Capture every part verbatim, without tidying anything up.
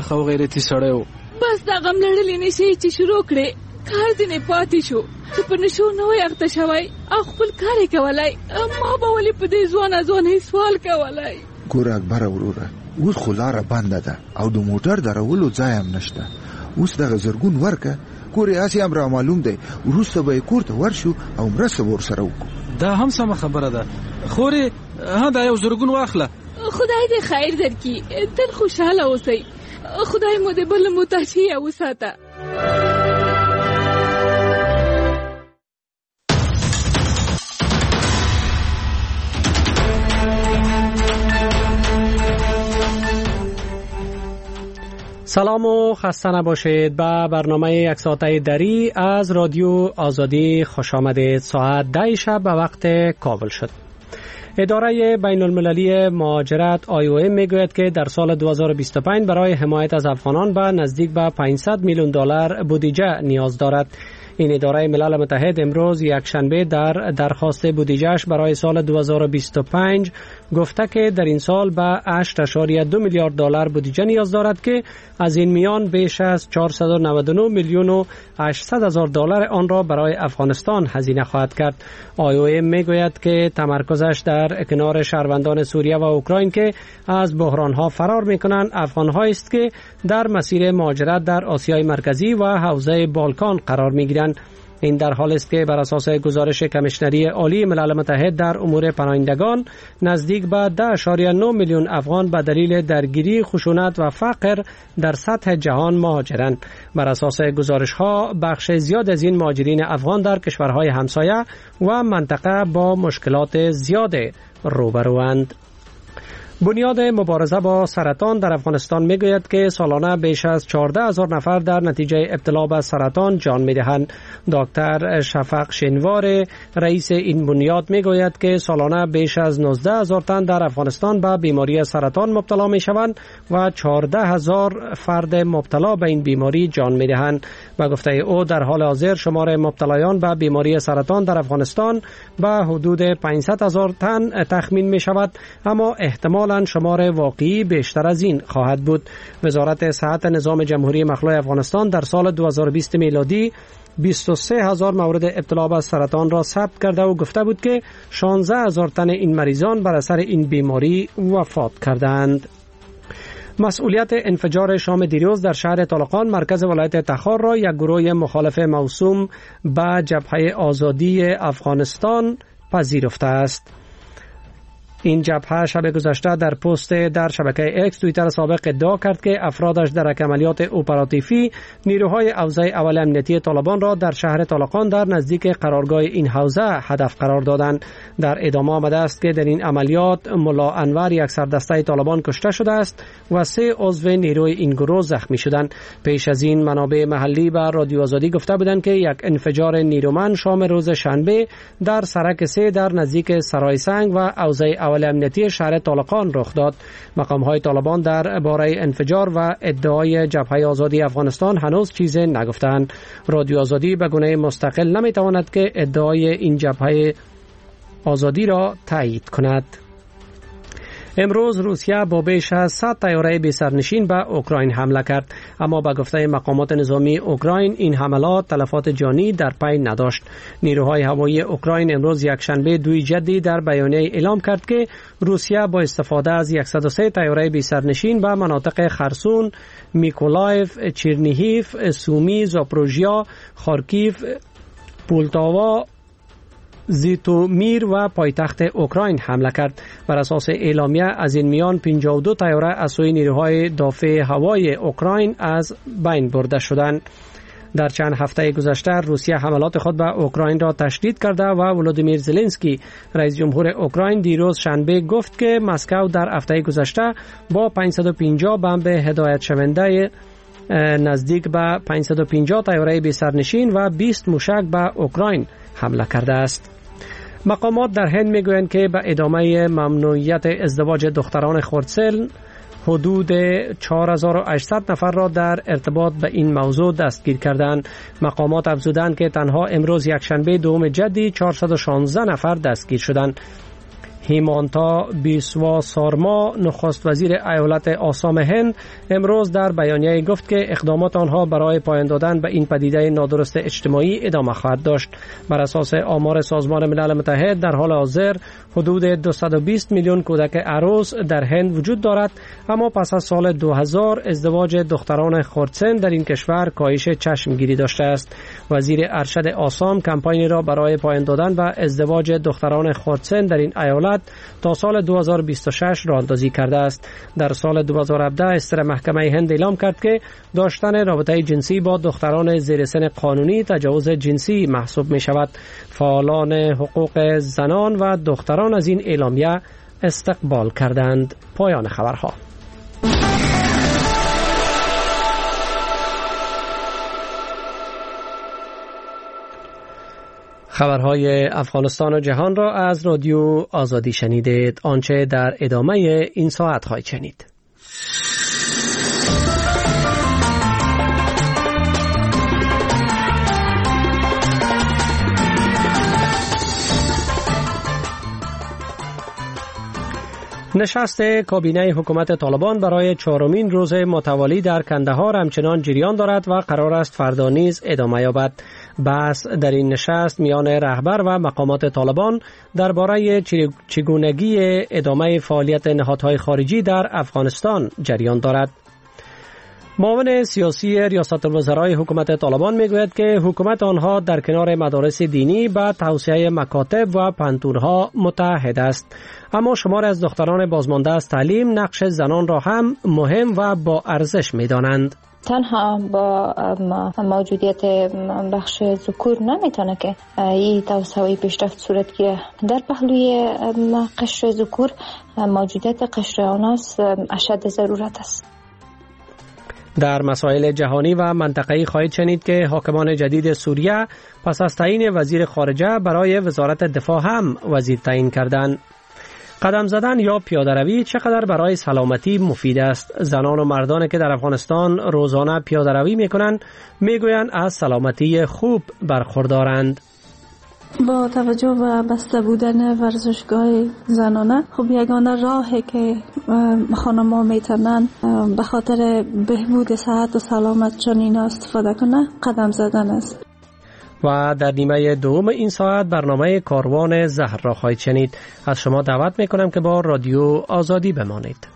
خو غیرتی سړی و. بس دا غم لړلې نشي چې شروع کړې، کار ځینې پاتې شو چې په نشو نه وای اخته شوی او خپل کار یې کولای. ما به ولې په دې ځوانه ځوانۍ سوال کولای؟ ګوره اکبر وروره، اوس خو لاره بنده ده او د موټر درولو ځای هم نشته. اوس دغه زرګون ورکه، کور یې هسې هم را معلوم دی، وروسته به یې کور ته ورشو او مرسته به ورسره وکړو. دا هم سمه خبره ده. خورې ها دا یو زرګون واخله. خدای دې خیر درکړي، تل خوشحاله اوسئ. خدای مو دې بل محتاجي وساته. سلام و خسته نباشید. به برنامه یک ساعته دری از رادیو آزادی خوش آمدید. ساعت ده شب به وقت کابل شد. اداره بین المللی مهاجرت آی او ام میگوید که در سال دو هزار و بیست و پنج برای حمایت از افغانان به نزدیک به پانصد میلیون دلار بودجه نیاز دارد. این اداره ملل متحد امروز یک شنبه در درخواست بودجهش برای سال دو هزار و بیست و پنج گفته که در این سال به هشت ممیز دو میلیارد دلار بودجه نیاز دارد که از این میان بیش از چهارصد و نود و نه میلیون و هشتصد هزار دلار آن را برای افغانستان هزینه خواهد کرد. آی او ام میگوید که تمرکزش در کنار شهروندان سوریه و اوکراین که از بحران‌ها فرار می‌کنند افغان‌هایی است که در مسیر مهاجرت در آسیای مرکزی و حوزه بالکان قرار می‌گیرند. این در حال است که بر اساس گزارش کمیشنری عالی ملل متحد در امور پناهندگان نزدیک به ده ممیز نه میلیون افغان به دلیل درگیری، خشونت و فقر در سطح جهان مهاجرند. بر اساس گزارش‌ها بخش زیاد از این مهاجرین افغان در کشورهای همسایه و منطقه با مشکلات زیاد روبروند. بنیاد مبارزه با سرطان در افغانستان میگوید که سالانه بیش از چهارده هزار نفر در نتیجه ابتلا به سرطان جان میدهند. دکتر شفق شینوار رئیس این بنیاد میگوید که سالانه بیش از نوزده هزار تن در افغانستان به بیماری سرطان مبتلا میشوند و چهارده هزار فرد مبتلا به این بیماری جان میدهند. و گفته او در حال حاضر شمار مبتلایان به بیماری سرطان در افغانستان به حدود پانصد هزار تن تخمین می شود، اما احتمال شمار واقعی بیشتر از این خواهد بود. وزارت صحت نظام جمهوری مخلوع افغانستان در سال دو هزار و بیست میلادی بیست و سه هزار مورد ابتلا به سرطان را ثبت کرده و گفته بود که شانزده هزار تن این مریضان بر اثر این بیماری وفات کردند. مسئولیت انفجار شام دیروز در شهر طالقان مرکز ولایت تخار را یک گروه مخالف موسوم به جبهه آزادی افغانستان پذیرفته است. این جبهه شب گذشته در پست در شبکه اکس توییتر سابق ادعا کرد که افرادش در یک عملیات اپراتیفی نیروهای حوزه اول امنیتی طالبان را در شهر طالقان در نزدیک قرارگاه این حوزه هدف قرار دادند. در ادامه آمده است که در این عملیات ملا انور یک سردسته طالبان کشته شده است و سه عضو نیروی این گروه زخمی شدند. پیش از این منابع محلی به رادیو آزادی گفته بودند که یک انفجار نیرومند شام روز شنبه در سرک سه در نزدیک سرای سنگ و حوزه اول امنیتی شهر طالقان رخ داد. مقام‌های طالبان در باره انفجار و ادعای جبهه آزادی افغانستان هنوز چیزی نگفتند. رادیو آزادی به گونه مستقل نمیتواند که ادعای این جبهه آزادی را تایید کند. امروز روسیه با بیش از صد طیاره بی سرنشین به اوکراین حمله کرد، اما به گفته مقامات نظامی اوکراین این حملات تلفات جانی در پی نداشت. نیروهای هوایی اوکراین امروز یکشنبه دوی جدی در بیانیه اعلام کرد که روسیه با استفاده از صد و سه طیاره بی سرنشین به مناطق خرسون، میکولایف، چرنیهیف، سومی، زاپروژیا، خارکیف، پولتاوا، زیتومیر و پایتخت اوکراین حمله کرد. بر اساس اعلامیه از این میان پنجاه و دو طیاره از سوی نیروهای دافع هوایی اوکراین از بین برده شدند. در چند هفته گذشته روسیه حملات خود به اوکراین را تشدید کرده و ولودیمیر زلنسکی رئیس جمهور اوکراین دیروز شنبه گفت که مسکو در هفته گذشته با پانصد و پنجاه بمب هدایت شونده نزدیک به پانصد و پنجاه طیاره بی سرنشین و بیست موشک به اوکراین حمله کرده است. مقامات در هند میگویند که به ادامه ممنوعیت ازدواج دختران خردسن حدود چهار هزار و هشتصد نفر را در ارتباط به این موضوع دستگیر کردند. مقامات افزودند که تنها امروز یکشنبه دوم جدی چهارصد و شانزده نفر دستگیر شدند. هیمانتا بیسوا سارما نخست وزیر ایالت آسام هند امروز در بیانیه گفت که اقدامات آنها برای پایان دادن به این پدیده نادرست اجتماعی ادامه خواهد داشت. بر اساس آمار سازمان ملل متحد در حال حاضر حدود دویست و بیست میلیون کودک عروس در هند وجود دارد، اما پس از سال دو هزار ازدواج دختران خردسن در این کشور کاهش چشمگیری داشته است. وزیر ارشد آسام کمپانی را برای پایان دادن به ازدواج دختران خردسن در این ایالت تا سال دو هزار و بیست و شش راه اندازی کرده است. در سال دو هزار و هفده استر محکمه هند اعلام کرد که داشتن رابطه جنسی با دختران زیر سن قانونی تجاوز جنسی محسوب می شود. فعالان حقوق زنان و دختران از این اعلامیه استقبال کردند. پایان خبرها. خبرهای افغانستان و جهان را از رادیو آزادی شنیدید. آنچه در ادامه این ساعت خواهید شنید. نشست کابینه حکومت طالبان برای چهارمین روز متوالی در کندهار همچنان جریان دارد و قرار است فردا نیز ادامه یابد. بحث در این نشست میان رهبر و مقامات طالبان درباره چگونگی ادامه فعالیت نهادهای خارجی در افغانستان جریان دارد. معاون سیاسی ریاست الوزرای حکومت طالبان میگوید که حکومت آنها در کنار مدارس دینی به توسعه مکاتب و پنتورها متحد است، اما شمار از دختران بازمانده از تعلیم نقش زنان را هم مهم و با ارزش می‌دانند. تنها با موجودیت بخش ذکور نمیتونه که این توسعه پیشرفت صورت گیره. در پهلوی قشر ذکور موجودیت قشر آناس اشد ضرورت است. در مسائل جهانی و منطقه‌ای خواهید شنید که حاکمان جدید سوریه پس از تعیین وزیر خارجه برای وزارت دفاع هم وزیر تعیین کردند. قدم زدن یا پیاده‌روی چقدر برای سلامتی مفید است؟ زنان و مردانی که در افغانستان روزانه پیاده‌روی می‌کنند می‌گویند از سلامتی خوب برخوردارند. با توجه به بسته بودن ورزشگاه زنانه خب یگانه راهی که خانم‌ها میتونن به خاطر بهبود صحت و سلامت جنینا استفاده کنه قدم زدن است. و در نیمه دوم این ساعت برنامه کاروان زهر را خواهید شنید. از شما دعوت میکنم که با رادیو آزادی بمانید.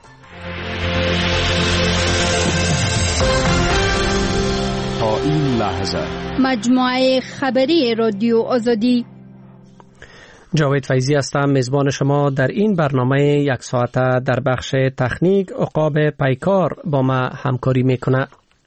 تا این لحظه مجموعه خبری رادیو آزادی. جاوید فیضی هستم، میزبان شما در این برنامه یک ساعته. در بخش تکنیک عقاب پیکار با ما همکاری میکنه.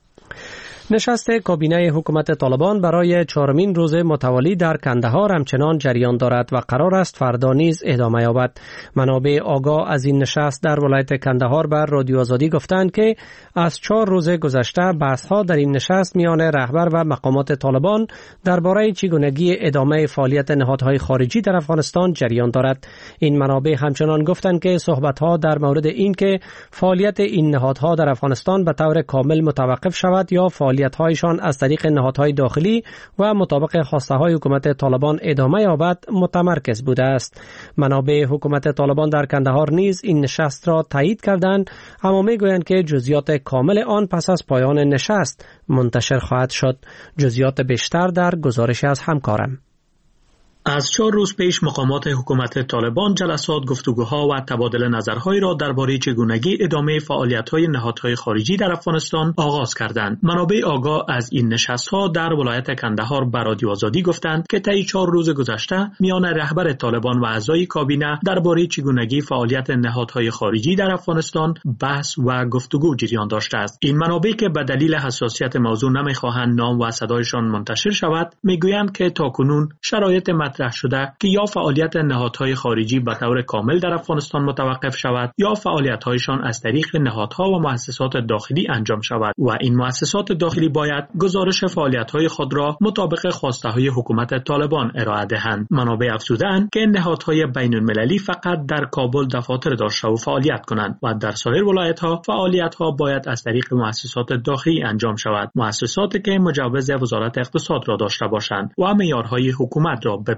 نشست کابینه حکومت طالبان برای چهارمین روز متوالی در کندهار همچنان جریان دارد و قرار است فردا نیز ادامه یابد. منابع آگاه از این نشست در ولایت کندهار بر رادیو آزادی گفتند که از چهار روز گذشته بحث‌ها در این نشست میان رهبر و مقامات طالبان درباره چگونگی ادامه فعالیت نهادهای خارجی در افغانستان جریان دارد. این منابع همچنان گفتند که صحبت‌ها در مورد این که فعالیت این نهادها در افغانستان به طور کامل متوقف شود یا فعالیت‌هایشان از طریق نهادهای داخلی و مطابق خواسته‌های حکومت طالبان ادامه یابد متمرکز بوده است. منابع حکومت طالبان در کندهار نیز این نشست را تایید کردند، اما میگویند که جزئیات کامل آن پس از پایان نشست منتشر خواهد شد. جزئیات بیشتر در گزارش از همکارم. از چهار روز پیش مقامات حکومت طالبان جلسات، گفتگوها و تبادل نظرهایی را درباره چگونگی ادامه فعالیت‌های نهادهای خارجی در افغانستان آغاز کردند. منابع آگاه از این نشست‌ها در ولایت کندهار به رادیو آزادی گفتند که طی چهار روز گذشته میان رهبر طالبان و اعضای کابینه درباره چگونگی فعالیت نهادهای خارجی در افغانستان بحث و گفتگو جریان داشته است. این منابع که به دلیل حساسیت موضوع نمی‌خواهند نام و صدایشان منتشر شود، میگویند که تاکنون شرایط مطرح شده که یا فعالیت نهادهای خارجی به طور کامل در افغانستان متوقف شود یا فعالیت‌هایشان از طریق نهادها و مؤسسات داخلی انجام شود و این مؤسسات داخلی باید گزارش فعالیت‌های خود را مطابق خواسته‌های حکومت طالبان ارائه دهند. منابع افزودند که نهادهای بین‌المللی فقط در کابل دفاتر داشته و فعالیت کنند و در سایر ولایت‌ها فعالیت‌ها باید از طریق مؤسسات داخلی انجام شود، مؤسساتی که مجوز وزارت اقتصاد را داشته باشند و معیارهای حکومت را بپذیرند.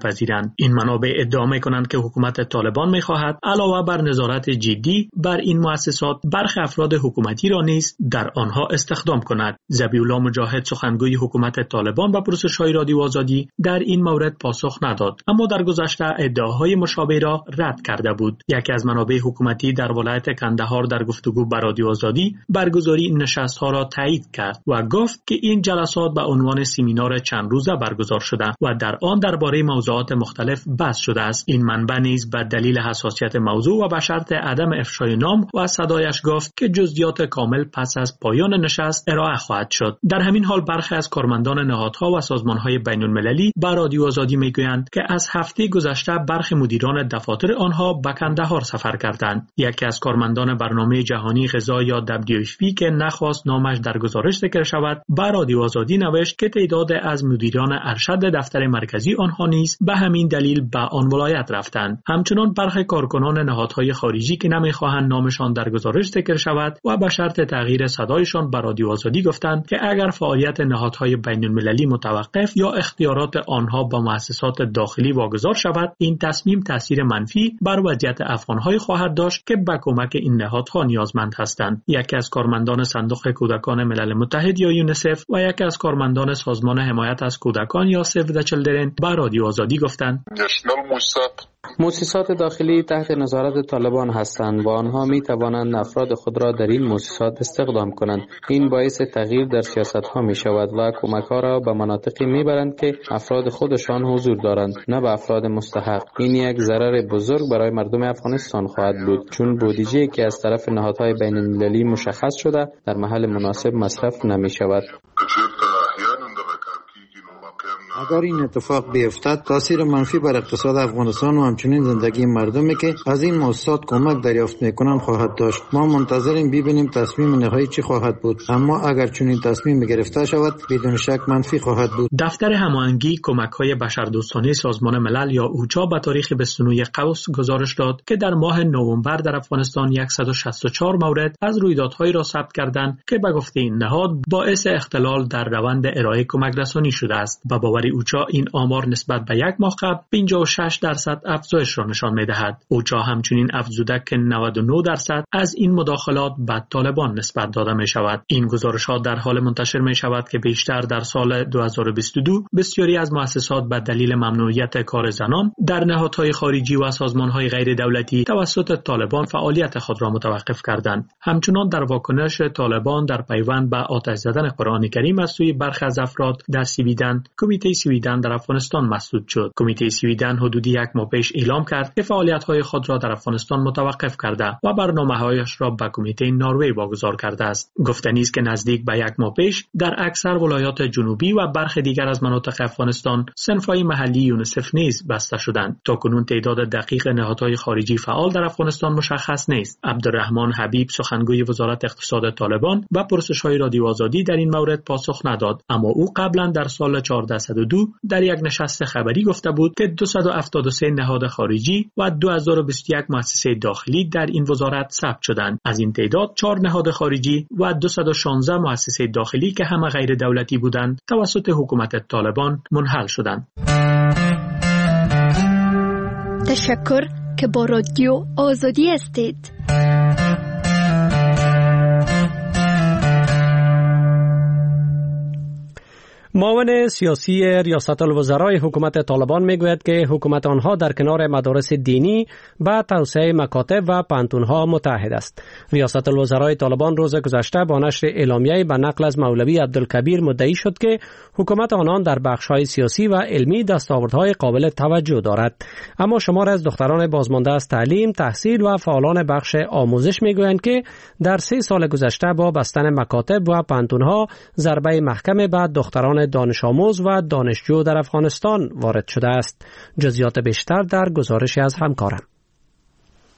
میپذیرند. این منابع ادعا میکنند که حکومت طالبان میخواهد علاوه بر نظارت جدی بر این مؤسسات برخی افراد حکومتی را نیز در آنها استخدام کند. ذبیح‌الله مجاهد سخنگوی حکومت طالبان و پرسش‌های رادیو آزادی در این مورد پاسخ نداد، اما در گذشته ادعاهای مشابه را رد کرده بود. یکی از منابع حکومتی در ولایت کندهار در گفتگو با رادیو آزادی برگزاری این نشست‌ها را تایید کرد و گفت که این جلسات به عنوان سمینار چند روزه برگزار شده و در آن درباره موضوعات مختلف بحث شده است. این منبع نیز به دلیل حساسیت موضوع و به شرط عدم افشای نام و صدایش گفت که جزئیات کامل پس از پایان نشست ارائه خواهد شد. در همین حال برخی از کارمندان نهادها و سازمان‌های بین‌المللی با رادیو آزادی میگویند که از هفته گذشته برخی مدیران دفاتر آنها به کندهار سفر کردند. یکی از کارمندان برنامه جهانی غذا یا دبلیو اچ پی که نخواست نامش در گزارش ذکر شود، با رادیو آزادی نوشت که تعداد از مدیران ارشد دفتر مرکزی آنها نیز به همین دلیل به آن ولایت رفتند. همچنین برخی کارکنان نهادهای خارجی که نمیخواهند نامشان در گزارش ذکر شود و به شرط تغییر صدایشان به رادیو آزادی گفتند که اگر فعالیت نهادهای بین‌المللی متوقف یا اختیارات آنها با مؤسسات داخلی واگذار شود، این تصمیم تاثیر منفی بر وضعیت افغان‌های خواهد داشت که به کمک این نهادها نیازمند هستند. یکی از کارمندان صندوق کودکان ملل متحد یا یونیسف و یکی از کارمندان سازمان حمایت از کودکان یا سیو د چیلدرن به رادیو آزادی گفتند مؤسسات داخلی تحت نظارت طالبان هستند و آنها می توانند افراد خود را در این مؤسسات استخدام کنند. این باعث تغییر در سیاست ها می شود و کمک ها را به مناطقی می برند که افراد خودشان حضور دارند، نه به افراد مستحق. این یک ضرر بزرگ برای مردم افغانستان خواهد بود، چون بودجه‌ای که از طرف نهادهای بین المللی مشخص شده در محل مناسب مصرف نمی شود. اگر این اتفاق بیفتد تاثیر منفی بر اقتصاد افغانستان و همچنین زندگی مردمی که از این مؤسسات کمک دریافت میکنند خواهد داشت. ما منتظریم ببینیم تصمیم نهایی چی خواهد بود، اما اگر چنین تصمیم گرفته شود بدون شک منفی خواهد بود. دفتر هماهنگی کمک‌های بشردوستانه سازمان ملل یا اوچا به تاریخ بیست و نه قوس گزارش داد که در ماه نوامبر در افغانستان صد و شصت و چهار مورد از رویدادهایی را ثبت کردند که به گفته این نهاد باعث اختلال در روند ارائه کمک رسانی شده است. با باور اوچا این آمار نسبت به یک ماه قبل پنجاه و شش درصد افزایش را نشان می‌دهد. اوچا همچنین افزوده که نود و نه درصد از این مداخلات به طالبان نسبت داده می‌شود. این گزارش‌ها در حال منتشر می‌شود که بیشتر در سال دو هزار و بیست و دو بسیاری از مؤسسات به دلیل ممنوعیت کار زنان در نهادهای خارجی و سازمان‌های غیر دولتی توسط طالبان فعالیت خود را متوقف کردند. همچنین در واکنش طالبان در پیوند به آتش زدن قرآن کریم از سوی برخی از افراد در سویدن، کمیته سویدن در افغانستان مسدود شد. کمیته سویدن حدود یک ماه پیش اعلام کرد که فعالیت‌های خود را در افغانستان متوقف کرده و برنامه‌هایش را به کمیته نروژ واگذار کرده است. گفتنی است که نزدیک به یک ماه پیش در اکثر ولایات جنوبی و برخی دیگر از مناطق افغانستان صنف‌های محلی یونیسف نیز بسته شدند. تاکنون تعداد دقیق نهادهای خارجی فعال در افغانستان مشخص نیست. عبدالرحمن حبیب سخنگوی وزارت اقتصاد طالبان با پرسش‌های رادیو آزادی در این مورد پاسخ نداد، اما او قبلا در سال چهارصد و دو در یک نشست خبری گفته بود که دویست و هفتاد و سه نهاد خارجی و دو هزار و بیست و یک مؤسسه داخلی در این وزارت ثبت شدند. از این تعداد چهار نهاد خارجی و دویست و شانزده مؤسسه داخلی که همه غیر دولتی بودند توسط حکومت طالبان منحل شدند. تشکر که با رادیو آزادی هستید. معاون سیاسی ریاست الوزرای حکومت طالبان میگوید که حکومت آنها در کنار مدارس دینی با توسعه مکاتب و پانتونها متحد است. ریاست الوزرای طالبان روز گذشته با نشر اعلامیه‌ای به نقل از مولوی عبدالکبیر مدعی شد که حکومت آنان در بخش‌های سیاسی و علمی دستاوردهای قابل توجه دارد، اما شمار از دختران بازمانده از تعلیم، تحصیل و فعالان بخش آموزش میگویند که در سه سال گذشته با بستن مکاتب و پانتونها ضربه محکم به دختران دانش آموز و دانشجو در افغانستان وارد شده است. جزئیات بیشتر در گزارشی از همکارم.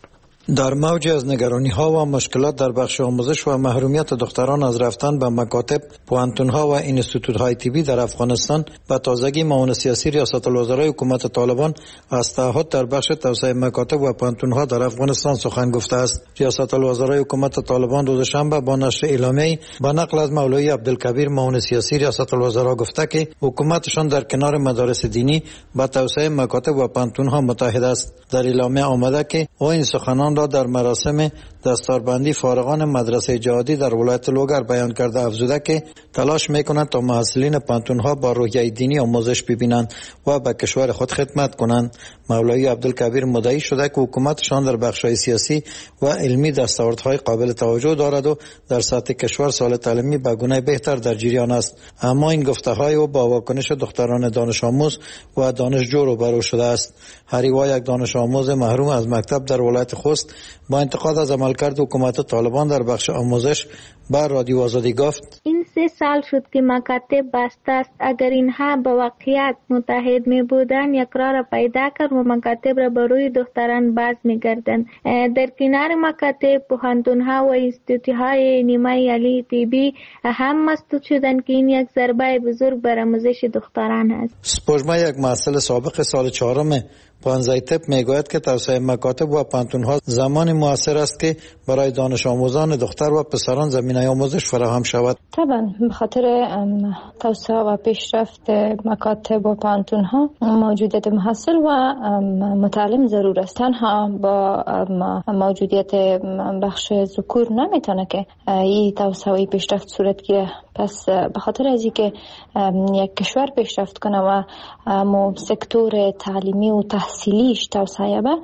در موج از نگرانی ها و مشکلات در بخش آموزش و محرومیت دختران از رفتن به مکاتب، پوهنتون ها و اینستیتوت های طبی در افغانستان، به تازگی معاون سیاسی ریاست الوزرای حکومت طالبان از تعهد در بخش توسعه مکاتب و پوهنتون ها در افغانستان سخن گفته است. ریاست الوزرای حکومت طالبان روز شنبه با نشر اعلامیه‌ای با نقل از مولوی عبدالکبیر معاون سیاسی ریاست الوزرا گفته که حکومتشان در کنار مدارس دینی با توسعه مکاتب و پوهنتون ها متحد است. در اعلامیه آمده که او این سخنان را در مراسم دستاربندی فارغان مدرسه جهادی در ولایت لوگر بیان کرده، افزوده که تلاش میکنند تا محصلین پانتون ها با روحیه دینی آموزش ببینند و به کشور خود خدمت کنند. مولوی عبدالکبیر مدعی شده که حکومتشان در بخش‌های سیاسی و علمی دستاوردهای قابل توجه دارد و در سطح کشور سال تعلیمی به گونه بهتر در جریان است، اما این گفته‌های او با واکنش دختران دانش آموز و دانشجو روبرو شده است. هریوا، یک دانش آموز محروم از مکتب در ولایت خوست، با انتقاد از عملکرد حکومت طالبان در بخش آموزش بر رادیو آزادی گفت: این سه سال شد که مکاتب بسته است. اگر اینها به واقعیت متحد می بودند یک راه را پیدا کرد و مکاتب را بروی دختران باز می گردند. در کنار مکاتب، پوهنتون‌ها و اینستیتوت‌های نیمه عالی طبی هم مسدود شدند که این یک ضربه بزرگ بر آموزش دختران است. سپوږمۍ، یک محصل سابق سال چهارم پانزده تپ میگوید که توسعه مکاتب و پانتون‌ها زمان موثر است که برای دانش آموزان دختر و پسران زمینه آموزش فراهم شود. طبعا به خاطر توسعه و پیشرفت مکاتب و پانتون‌ها موجودیت محصل و متعلم ضرور است. تنها با موجودیت بخش ذکور نمیتونه که این توسعه پیشرفت صورت گیره. پس به خاطر از اینکه یک کشور پیشرفت کنه و مو سکتور تعلیمی و تحصیلیش توسعه به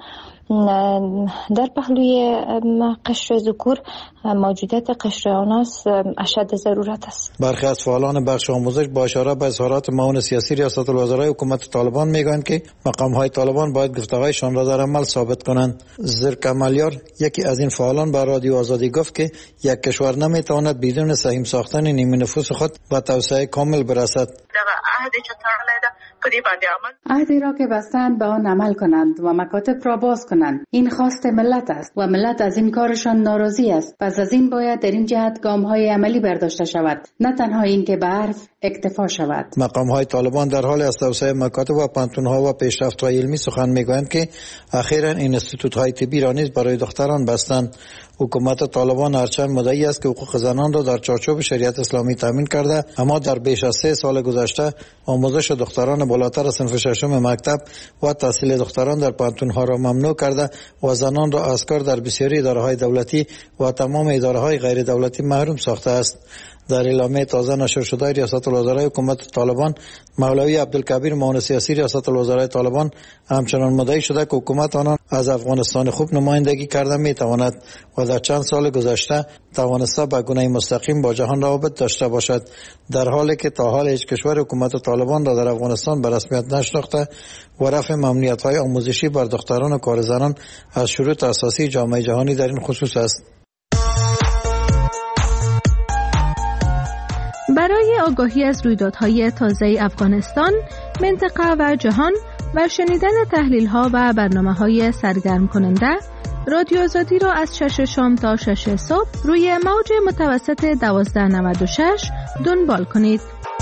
در پهلوی قشر ذکور موجودیت قشر آناس اشد ضرورت است. برخی از فعالان بخش آموزش با اشاره به اظهارات معاون سیاسی ریاست الوزرای حکومت طالبان میگویند که مقام‌های طالبان باید گفته‌هایشان را در عمل ثابت کنند. زرک عملیار، یکی از این فعالان، به رادیو آزادی گفت که یک کشور نمیتواند بدون سهیم ساختن نیمه نفوس خود به توسعه کامل برسد. عهدی را که بستند به آن عمل کنند و مکاتب را باز کنند. این خواست ملت است و ملت از این کارشان ناراضی است. پس از این باید در این جهت گام‌های عملی برداشته شود، نه تنها این که به حرف اکتفا شود. مقام‌های طالبان در حال از توسعه مکاتب و پانتون‌ها و پیشرفت‌های علمی سخن می‌گویند که اخیراً اینستیتوت‌های طبی را نیز برای دختران بستند. حکومت طالبان هرچند مدعی است که حقوق زنان را در چارچوب شریعت اسلامی تامین کرده، اما در بیش از سه سال گذشته آموزش دختران بالاتر از صنف ششم مکتب و تحصیل دختران در پانتون‌ها را ممنوع کرده و زنان را از کار در بسیاری اداره‌های دولتی و تمام اداره‌های غیر دولتی محروم ساخته است. در اعلامیه تازه نشر شده ریاست الوزرای حکومت طالبان، مولوی عبدالکبیر معاون سیاسی ریاست الوزرای طالبان همچنان مدعی شده که حکومت آنان از افغانستان خوب نمایندگی کرده میتواند و در چند سال گذشته توانسته به گونه مستقیم با جهان روابط داشته باشد، در حالی که تا حال هیچ کشور حکومت طالبان را در افغانستان به رسمیت نشناخته و رفع ممنوعیت‌های آموزشی بر دختران و کار زنان از شروط اساسی جامعه جهانی در این خصوص است. برای آگاهی از رویدادهای تازه افغانستان، منطقه و جهان و شنیدن تحلیل‌ها و برنامه‌های سرگرم کننده، رادیو آزادی را از شش شام تا شش صبح روی موج متوسط دوازده نود و شش دنبال کنید.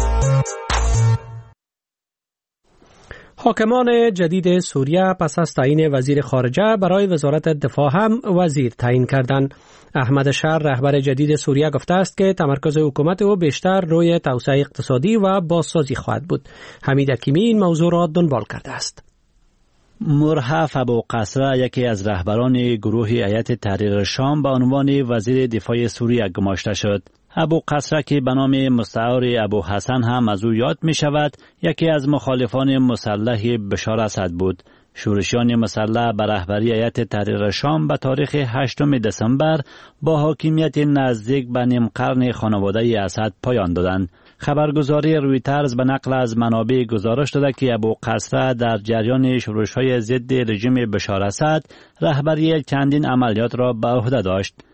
حاکمان جدید سوریه پس از تعیین وزیر خارجه برای وزارت دفاع هم وزیر تعیین کردند. احمد شر، رهبر جدید سوریه، گفته است که تمرکز حکومت او بیشتر روی توسعه اقتصادی و بازسازی خواهد بود. حمید حکیمی این موضوع را دنبال کرده است. مرحف ابوقصره، یکی از رهبران گروه هیئت تحریر شام، به عنوان وزیر دفاع سوریه گماشته شد. ابوقصره که به نام مستعار ابو حسن هم از او یاد می شود، یکی از مخالفان مسلح بشار اسد بود. شورشیان مسلح به رهبری هیئت تحریر شام به تاریخ هشتم دسامبر با حاکمیت نزدیک به نیم قرن خانواده اسد پایان دادند. خبرگزاری رویترز به نقل از منابع گزارش داده که ابوقصره در جریان شورش‌های ضد رژیم بشار اسد رهبری چندین عملیات را به عهده داشت.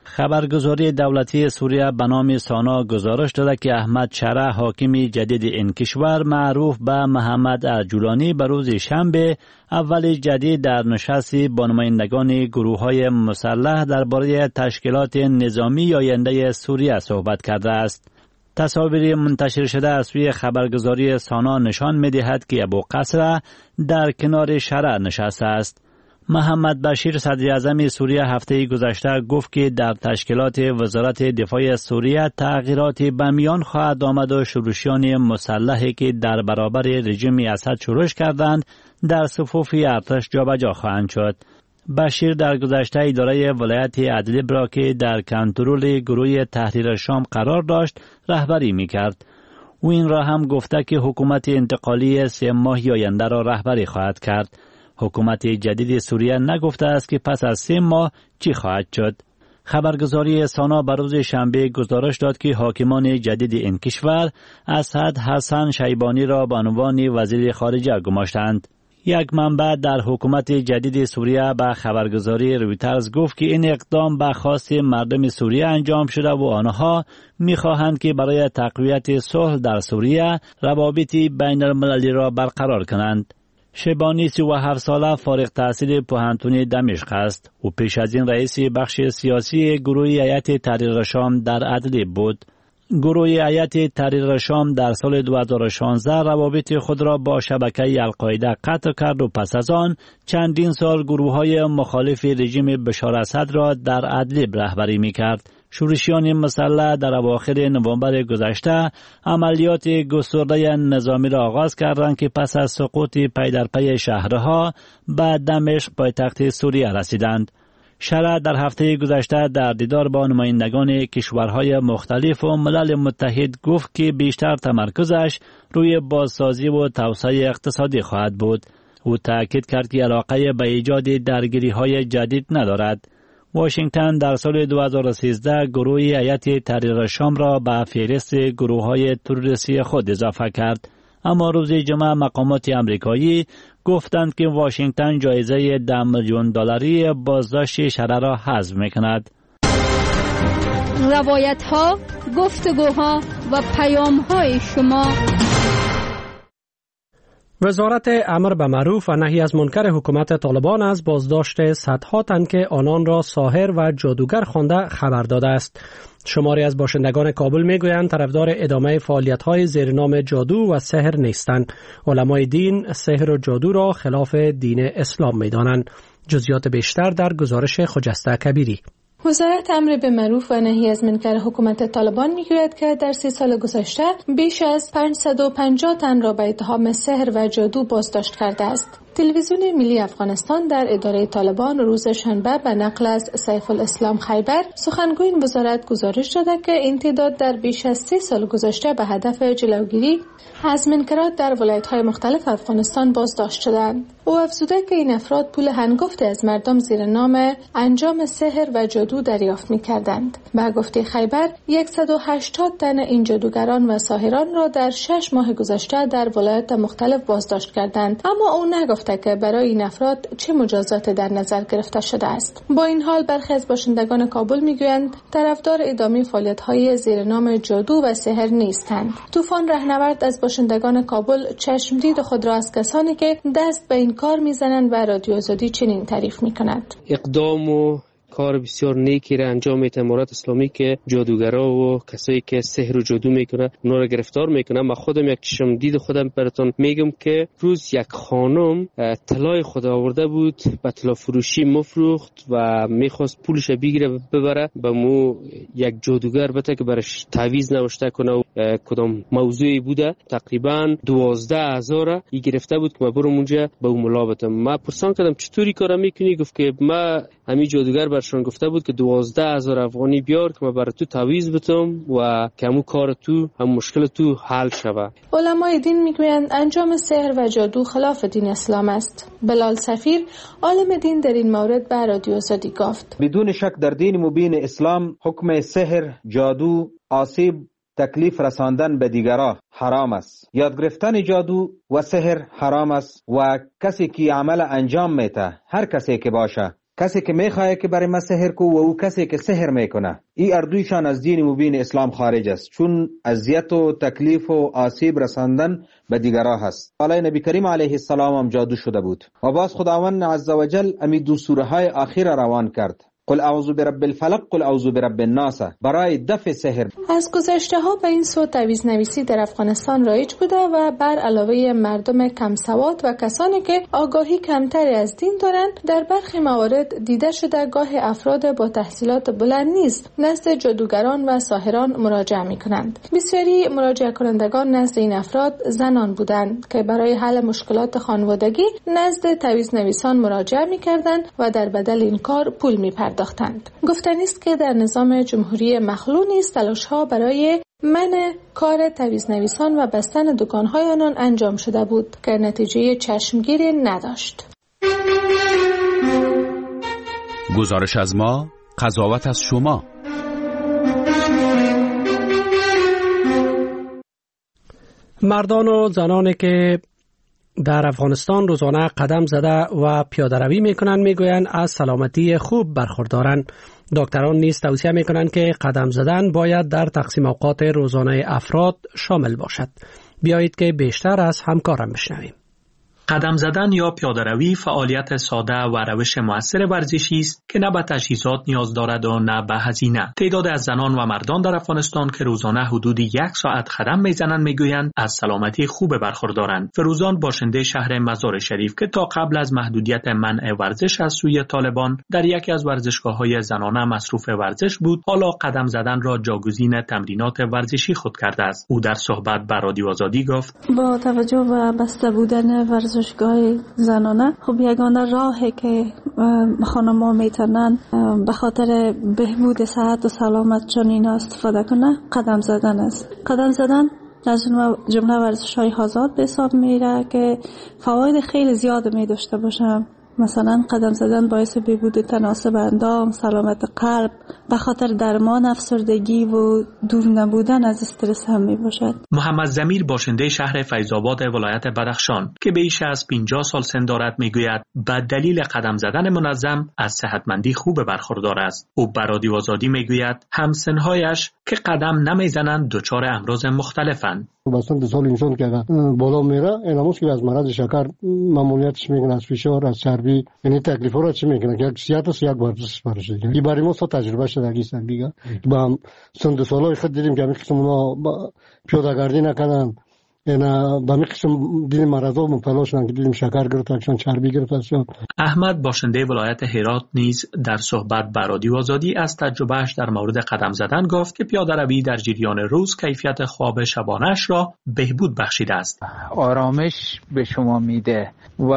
خبرگزاری دولتی سوریه به نام سانا گزارش داده که احمد شره حاکم جدید این کشور معروف به محمد ارجولانی به روز شنبه اول جدید در نشستی با نمایندگان گروه‌های مسلح درباره تشکیلات نظامی آینده سوریه صحبت کرده است. تصاویر منتشر شده از سوی خبرگزاری سانا نشان می‌دهد که ابو قصر در کنار شره نشسته است. محمد بشیر صدر اعظم سوریه هفته گذشته گفت که در تشکیلات وزارت دفاع سوریه تغییرات به میان خواهد آمد و شورشیان مسلحی که در برابر رژیم اسد شورش کردند در صفوف ارتش جابجا خواهند شد. بشیر در گذشته اداره ولایت ادلب را که در کنترل گروه تحریر شام قرار داشت رهبری می‌کرد. او این را هم گفته که حکومت انتقالی سه ماهی آینده را رهبری خواهد کرد. حکومت جدید سوریه نگفته است که پس از سه ماه چی خواهد شد. خبرگزاری سانا بر روز شنبه گزارش داد که حاکمان جدید این کشور اسد حسن شیبانی را به عنوان وزیر خارجه گماشتند. یک منبع در حکومت جدید سوریه به خبرگزاری رویترز گفت که این اقدام به خواست مردم سوریه انجام شده و آنها می‌خواهند که برای تقویت صلح در سوریه روابط بین المللی را برقرار کنند. شیبانی سی و هفت ساله فارغ التحصیل پوهنتون دمشق است. او پیش از این رئیس بخش سیاسی گروه هیئت تحریر شام در ادلب بود. گروه هیئت تحریر شام در سال دو هزار و شانزده روابط خود را با شبکه القاعده قطع کرد و پس از آن چندین سال گروه‌های مخالف رژیم بشار اسد را در ادلب رهبری می‌کرد. شورشیان مسلح در اواخر نوامبر گذشته عملیات گسترده نظامی را آغاز کردند که پس از سقوط پی در پی شهرها به دمشق پایتخت سوریه رسیدند. شره در هفته گذشته در دیدار با نمایندگان کشورهای مختلف و ملل متحد گفت که بیشتر تمرکزش روی بازسازی و توسعه اقتصادی خواهد بود. او تأکید کرد که علاقه به ایجاد درگیری‌های جدید ندارد. واشنگتن در سال دو هزار و سیزده گروه هیئت تحریر شام را به فهرست گروه‌های تروریستی خود اضافه کرد. اما روز جمعه مقامات امریکایی گفتند که واشنگتن جایزه ده میلیون دلاری بازداشت شره را حذف می‌کند. روایت‌ها، گفتگوها و پیام‌های شما. وزارت امر به معروف و نهی از منکر حکومت طالبان از بازداشت صدها تن که آنان را ساحر و جادوگر خوانده خبر داده است. شماری از باشندگان کابل میگویند طرفدار ادامه فعالیت‌های زیر نام جادو و سحر نیستند. علمای دین سحر و جادو را خلاف دین اسلام می‌دانند. جزئیات بیشتر در گزارش خجسته کبیری. وزارت امر به معروف و نهی از منکر حکومت طالبان میگوید که در سی سال گذشته بیش از پانصد و پنجاه تن را به اتهام سحر و جادو بازداشت کرده است. تلویزیون ملی افغانستان در اداره طالبان روز شنبه به نقل از سیف الاسلام خیبر سخنگوی این وزارت گزارش داده که این تعداد در بیش از سه سال گذشته به هدف جلوگیری از منکرات در ولایت‌های مختلف افغانستان بازداشت شدند. او افزوده که این افراد پول هنگفتی از مردم زیر نام انجام سحر و جادو دریافت می‌کردند. به گفته خیبر صد و هشتاد تن این جادوگران و ساحران را در شش ماه گذشته در ولایت مختلف بازداشت کردند، اما او نگفته که برای این افراد چه مجازات در نظر گرفته شده است. با این حال برخی از باشندگان کابل میگویند طرفدار ادامه فعالیت‌های زیر نام جادو و سحر نیستند. طوفان رهنورد از باشندگان کابل چشمدید خود را از کسانی که دست به این کار میزنند و رادیو آزادی چنین تعریف میکند: اقدام و کار بسیار نیکی را انجام میده امارات اسلامی که جادوگرا و کسایی که سحر و جادو میکنه اونا را گرفتار میکنه. من خودم یک چشم دید خودم براتون میگم که روز یک خانم طلای خود آورده بود به طلا فروشی مفروخت و میخواست پولش بگیره ببره، به مو یک جادوگر بده که برش تعویض نوشته کنه و کدام موضوعی بوده. تقریبا دوازده هزار ای گرفته بود که من برم اونجا به اون ملا بدم. من پرسان کردم چطوری کار میکنی؟ گفت که ما همین جادوگر برشون گفته بود که دوازده هزار افغانی بیار که ما برای تو تعویض بتم و که همون کار تو هم مشکل تو حل شود. علمای دین میگویند انجام سحر و جادو خلاف دین اسلام است. بلال سفیر عالم دین در این مورد به رادیو آزادی گفت: بدون شک در دین مبین اسلام حکم سحر، جادو، آسیب، تکلیف رساندن به دیگران حرام است. یاد گرفتن جادو و سحر حرام است و کسی که عمل انجام میده هر کسی که باشه کسی که میخواه که برای ما سحر کو و او کسی که سحر میکنه، این اردویشان از دین مبین اسلام خارج است، چون اذیت و تکلیف و آسیب رساندن به دیگران هست. حالا نبی کریم علیه السلام هم جادو شده بود و باز خداوند عزوجل امی دو سوره های آخر روان کرد. قل اعوذ برب الفلق قل اعوذ برب الناس، برای دفع سحر. از گذشته ها به این سو تعویض نویسی در افغانستان رایج بوده و بر علاوه مردم کم سواد و کسانی که آگاهی کمتری از دین دارند، در برخی موارد دیده شده گاه افراد با تحصیلات بلند نیز نزد جادوگران و ساحران مراجعه می کنند. بسیاری مراجعه کنندگان نزد این افراد زنان بودند که برای حل مشکلات خانوادگی نزد تعویض نویسان مراجعه می کردند و در بدل این کار پول می پرداختند. گفتنی است که در نظام جمهوری مخلوع نیز تلاش‌ها برای منع کار تعویض نویسان و بستن دکان‌های آنان انجام شده بود که نتیجه چشمگیری نداشت. گزارش از ما، قضاوت از شما. مردان و زنانی که در افغانستان روزانه قدم زده و پیاده روی میکنند میگویند از سلامتی خوب برخوردارند. دکتران نیز توصیه میکنند که قدم زدن باید در تقسیم اوقات روزانه افراد شامل باشد. بیایید که بیشتر از همکارم بشنویم. قدم زدن یا پیاده‌روی فعالیت ساده و روش مؤثر ورزشی است که نه به تجهیزات نیاز دارد و نه به هزینه. تعداد از زنان و مردان در افغانستان که روزانه حدود یک ساعت قدم میزنند میگویند از سلامتی خوب برخوردارند. فروزان باشنده شهر مزار شریف که تا قبل از محدودیت منع ورزش از سوی طالبان در یکی از ورزشگاه‌های زنانه مصروف ورزش بود، حالا قدم زدن را جاگزین تمرینات ورزشی خود کرده است. او در صحبت با رادیو آزادی گفت: با توجه به بسته بودن ورزش ورزشگاه زنانه خب یگانه راهی که خانم‌ها میتونن به خاطر بهبود صحت و سلامت چنین استفاده کنه قدم زدن است. قدم زدن از جمله ورزش‌های آزاد به حساب میره که فواید خیلی زیاد می داشته باشه. مثلا قدم زدن باعث بهبود تناسب اندام، سلامت قلب، به خاطر درمان افسردگی و دور نبودن از استرس هم می باشد. محمد ضمیر باشنده شهر فیض‌آباد ولایت بدخشان که بیش از پنجاه سال سن دارد میگوید به دلیل قدم زدن منظم از صحتمندی خوب برخوردار است. او به رادیو آزادی میگوید همسن‌هایش که قدم نمیزنند دچار امراض مختلفند. بسان سال انسان که بالا میره اینموس که از مرض شکر ممنوعیتش میکنه، از فشار، از چربی، یعنی تکلیفا را چی میکنه که یک صحت است یک ورزش برشه. این برای ما تجربه شده دیگه دیگه با هم سن سالای خود دیدیم که همین قسم اونا پیاده گردی نکردن، اینا با همین قسم دیدیم مرضا مبتلا شدن که دیدیم شکر گرفتن، چربی گرفتن. احمد باشنده ولایت هرات نیز در صحبت با رادیو آزادی از تجربهش در مورد قدم زدن گفت که پیاده روی در جریان روز کیفیت خواب شبانه‌اش را بهبود بخشیده است. آرامش به شما میده و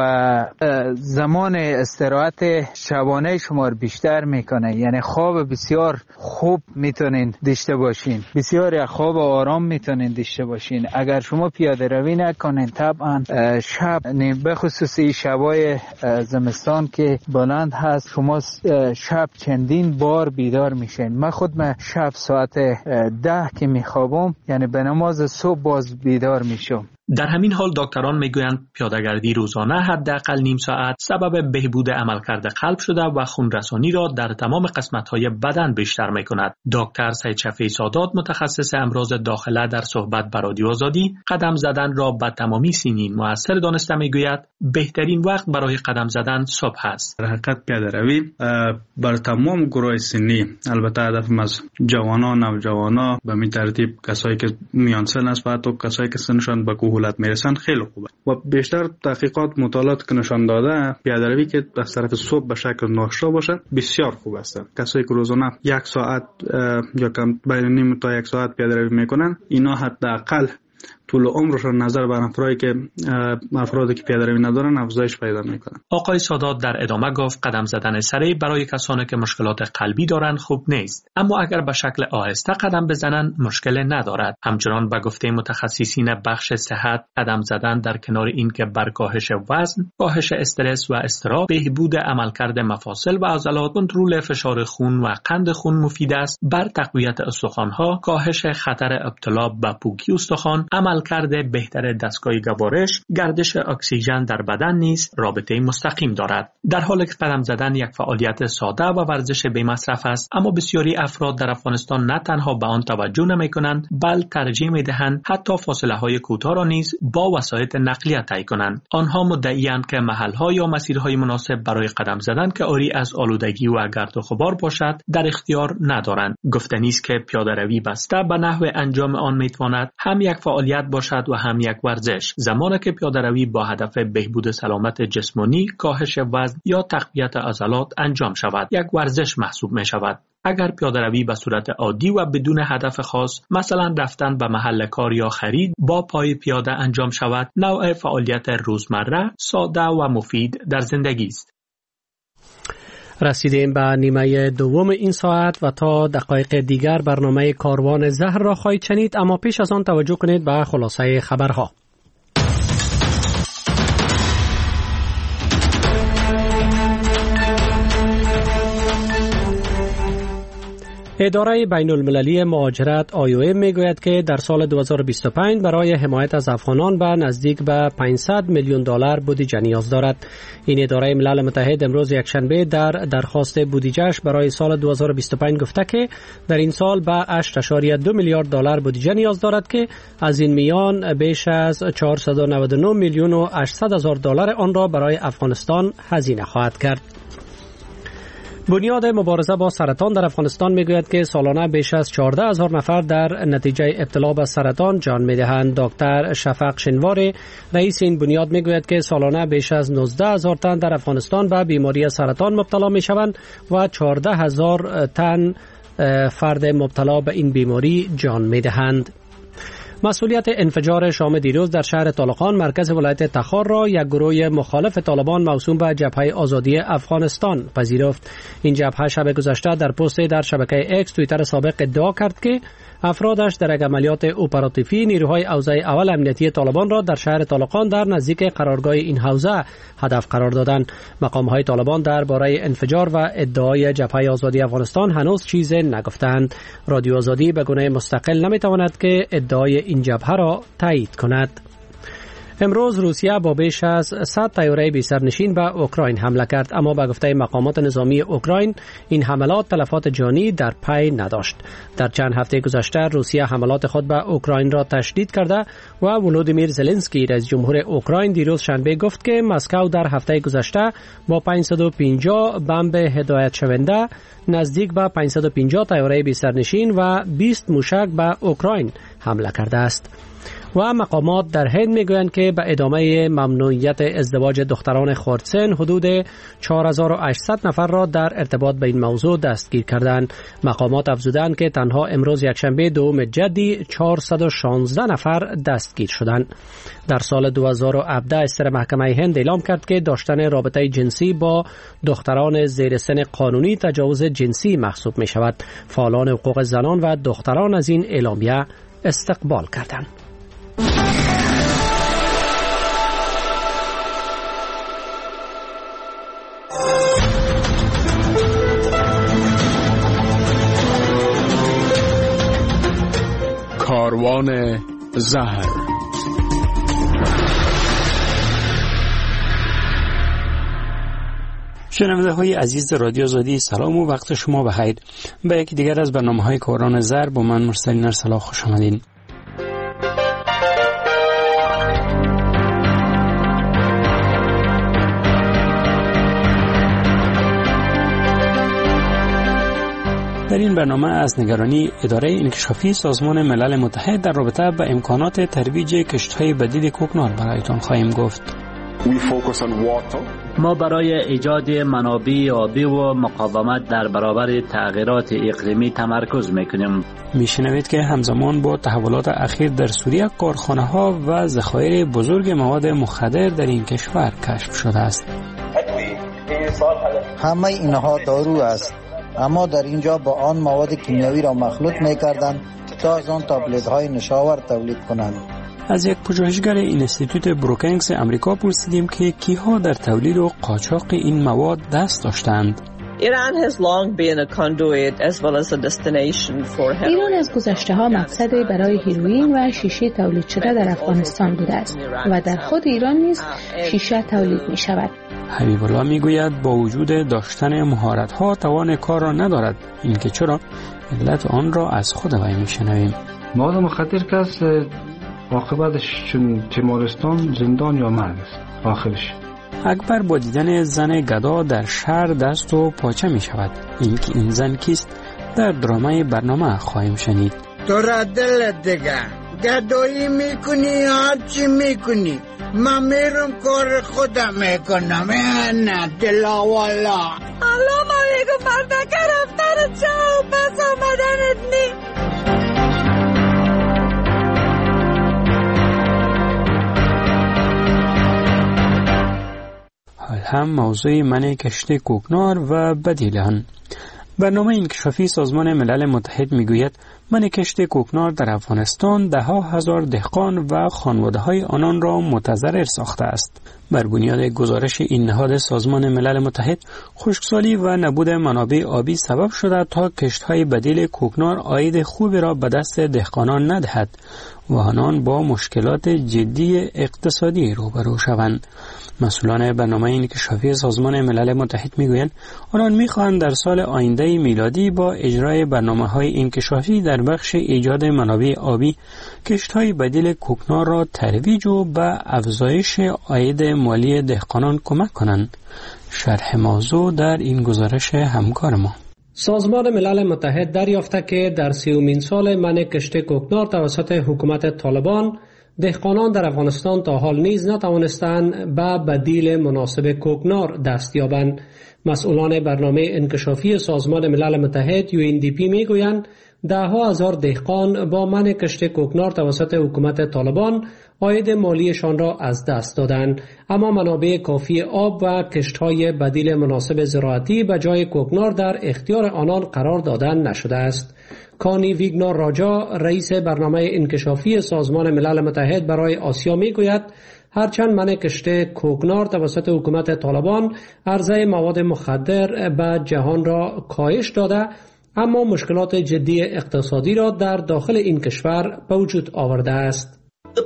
زمان استراحت شبانه شما رو بیشتر میکنه، یعنی خواب بسیار خوب میتونین داشته باشین، بسیار خواب آرام میتونین داشته باشین. اگر شما پیاده روی نکنین طبعا شب، به خصوص شبای زمستان که بلند هست، شما شب چندین بار بیدار میشین. من خود من شب ساعت ده که میخوابم یعنی به نماز صبح باز بیدار میشم. در همین حال دکتران میگویند پیاده‌گردی روزانه حداقل نیم ساعت سبب بهبود عملکرد قلب شده و خونرسانی را در تمام قسمت‌های بدن بیشتر می‌کند. دکتر سید شفیع سادات متخصص امراض داخله در صحبت با رادیو آزادی قدم زدن را به تمامی سنین مؤثر دانسته میگوید بهترین وقت برای قدم زدن صبح است. در حقیقت پیاده‌روی بر تمام گروه سنی، البته هدف از جوانان، نوجوانان، به می ترتیب کسایی که میان سن است و حتی کسایی که سنشان به کهولت میرسن خیلی خوبه و بیشتر تحقیقات مطالعات که نشان داده پیاده‌روی که از طرف صبح به شکل ناشتا باشه بسیار خوب است. کسایی که روزانه یک ساعت یا کم بین نیم تا یک ساعت پیاده‌روی میکنن اینا حداقل طول عمرش نظر بر افرادی که افرادی که پیاده‌روی ندارن افزایش پیدا میکنن. آقای سادات در ادامه گفت قدم زدن سریع برای کسانی که مشکلات قلبی دارند خوب نیست، اما اگر به شکل آهسته قدم بزنند مشکل ندارد. همچنان به گفته متخصصین بخش صحت قدم زدن در کنار این که بر کاهش وزن، کاهش استرس و اضطراب، بهبود عملکرد مفاصل و عضلات، کنترل فشار خون و قند خون مفید است. بر تقویت استخوان‌ها، کاهش خطر ابتلا به پوکی استخوان، عمل عملکرد بهتر دستگاه گوارش، گردش اکسیژن در بدن نیز رابطه مستقیم دارد. در حالی که قدم زدن یک فعالیت ساده و ورزش بی مصرف است، اما بسیاری افراد در افغانستان نه تنها به آن توجه نمی کنند، بل ترجیح می دهند حتی فاصله های کوتاه را نیز با وسایل نقلیه طی کنند. آنها مدعی‌اند که محل‌ها یا مسیرهای مناسب برای قدم زدن که عاری از آلودگی و گرد و غبار باشد در اختیار ندارند. گفتنی است که پیاده‌روی بسته به نحو انجام آن میتواند هم یک فعالیت باشد و هم یک ورزش. زمانی که پیاده‌روی با هدف بهبود سلامت جسمانی، کاهش وزن یا تقویت عضلات انجام شود، یک ورزش محسوب می شود. اگر پیاده‌روی به صورت عادی و بدون هدف خاص، مثلا رفتن به محل کار یا خرید، با پای پیاده انجام شود، نوع فعالیت روزمره، ساده و مفید در زندگی است. رسیدیم به نیمه دوم این ساعت و تا دقایق دیگر برنامه کاروان زهر را خواهید شنید، اما پیش از آن توجه کنید به خلاصه خبرها. اداره بین المللی مهاجرت آی او ام میگوید که در سال دو هزار و بیست و پنج برای حمایت از افغانان به نزدیک به پانصد میلیون دلار بودجه نیاز دارد. این اداره ملل متحد امروز یکشنبه در درخواست بودجهش برای سال دو هزار و بیست و پنج گفته که در این سال به هشت ممیز دو میلیارد دلار بودجه نیاز دارد که از این میان بیش از چهارصد و نود و نه میلیون و هشتصد هزار دلار آن را برای افغانستان هزینه خواهد کرد. بنیاد مبارزه با سرطان در افغانستان میگوید که سالانه بیش از چهارده هزار نفر در نتیجه ابتلا به سرطان جان میدهند. دکتر شفق شنواری رئیس این بنیاد میگوید که سالانه بیش از نوزده هزار تن در افغانستان به بیماری سرطان مبتلا میشوند و چهارده هزار تن فرد مبتلا به این بیماری جان میدهند. مسئولیت انفجار شام دیروز در شهر طالقان مرکز ولایت تخار را یک گروه مخالف طالبان موسوم به جبهه آزادی افغانستان پذیرفت. این جبهه شب گذشته در پست در شبکه اکس توییتر سابق ادعا کرد که افرادش در یک عملیات اپراتیوی نیروهای حوزه اول امنیتی طالبان را در شهر طالقان در نزدیک قرارگاه این حوزه هدف قرار دادند. مقام‌های طالبان درباره انفجار و ادعای جبهه آزادی افغانستان هنوز چیزی نگفتند. رادیو آزادی به گونه مستقل نمی‌تواند که ادعای این جبهه را تایید کند. امروز روسیه با بیش از صد طیاره بی سرنشین به اوکراین حمله کرد، اما به گفته مقامات نظامی اوکراین این حملات تلفات جانی در پی نداشت. در چند هفته گذشته روسیه حملات خود به اوکراین را تشدید کرده و ولودیمیر زلنسکی رئیس جمهور اوکراین دیروز شنبه گفت که مسکو در هفته گذشته با پانصد و پنجاه بمب هدایت شونده نزدیک به پانصد و پنجاه طیاره بی سرنشین و بیست موشک به اوکراین حمله کرده است. و مقامات در هند میگویند که به ادامه ممنوعیت ازدواج دختران خردسن حدود چهار هزار و هشتصد نفر را در ارتباط به این موضوع دستگیر کردند. مقامات افزودند که تنها امروز یکشنبه دوم جدی چهارصد و شانزده نفر دستگیر شدند. در سال دو هزار و هفده استر محکمه هند اعلام کرد که داشتن رابطه جنسی با دختران زیر سن قانونی تجاوز جنسی محسوب می شود. فعالان حقوق زنان و دختران از این اعلامیه استقبال کردند. کاروان زهر. شنونده های عزیز رادیو آزادی، سلام و وقت شما بخیر. به یکی دیگر از برنامه های کاروان زهر با من مرسلین ارسلا خوش آمدین. در این برنامه از نگرانی اداره انکشافی سازمان ملل متحد در رابطه با امکانات ترویج کشت‌های بدیل کوکنار برایتان خواهیم گفت. ما برای ایجاد منابع آبی و مقاومت در برابر تغییرات اقلیمی تمرکز میکنیم. میشنوید که همزمان با تحولات اخیر در سوریه کارخانه‌ها و ذخایر بزرگ مواد مخدر در این کشور کشف شده است. همه اینها دارو است، اما در اینجا با آن مواد کیمیایی را مخلوط می‌کردند تا از آن تابلت‌های نشاور تولید کنند. از یک پژوهشگر اینستیتوت بروکینگز امریکا پرسیدیم که کیها در تولید و قاچاق این مواد دست داشتند. ایران از گذشته ها مقصدی برای هیروئین و شیشه تولید شده در افغانستان بوده است و در خود ایران نیز شیشه تولید می شود. حبیب الله می گوید با وجود داشتن مهارت ها توان کار را ندارد. اینکه چرا؟ علت آن را از خود وی می شنویم. مواد مخدر که است عاقبتش چون تیمارستان زندان یا مرگ است آخرش. اکبر با دیدن زن گدا در شهر دست و پاچه می شود. اینکه این زن کیست در درامه برنامه خواهیم شنید. تو را دلت دیگه گدایی میکنی هرچی میکنی من میرم کار خودم میکنم. نه دلا والا حالا ما میگو مردکه رفتن چه و پس آمدنت نی. هم موضوع من کشت کوکنار و بدیل آن. برنامه انکشافی سازمان ملل متحد میگوید من کشت کوکنار در افغانستان ده ها هزار دهقان و خانواده های آنان را متضرر ساخته است. بر بنیاد گزارش این نهاد سازمان ملل متحد، خشکسالی و نبود منابع آبی سبب شده تا کشت‌های بدیل کوکنار عاید خوبی را به دست دهقانان ندهد و آنان با مشکلات جدی اقتصادی روبرو شوند. مسئولان برنامه انکشافی سازمان ملل متحد میگویند آنان میخواهند در سال آینده میلادی با اجرای برنامه‌های انکشافی در بخش ایجاد منابع آبی کشت‌های بدیل کوکنار را ترویج و به افزایش عاید مالی دهقانان کمک کنند. شرح موضوع در این گزارش همکار ما. سازمان ملل متحد دریافته که در سیومین سال منع کشت کوکنار توسط حکومت طالبان دهقانان در افغانستان تا حال نیز نتوانستند به بدیل مناسب کوکنار دست یابند. مسئولان برنامه انکشافی سازمان ملل متحد یو ان دی پی میگویند ده ها هزار دهقان با منع کشت کوکنار توسط حکومت طالبان عاید مالیشان را از دست دادند، اما منابع کافی آب و کشت‌های بدیل مناسب زراعتی به جای کوکنار در اختیار آنان قرار دادن نشده است. کانی ویگنار راجا، رئیس برنامه انکشافی سازمان ملل متحد برای آسیا میگوید هرچند منع کشت کوکنار توسط حکومت طالبان عرضه مواد مخدر به جهان را کاهش داده، اما مشکلات جدی اقتصادی را در داخل این کشور به وجود آورده است.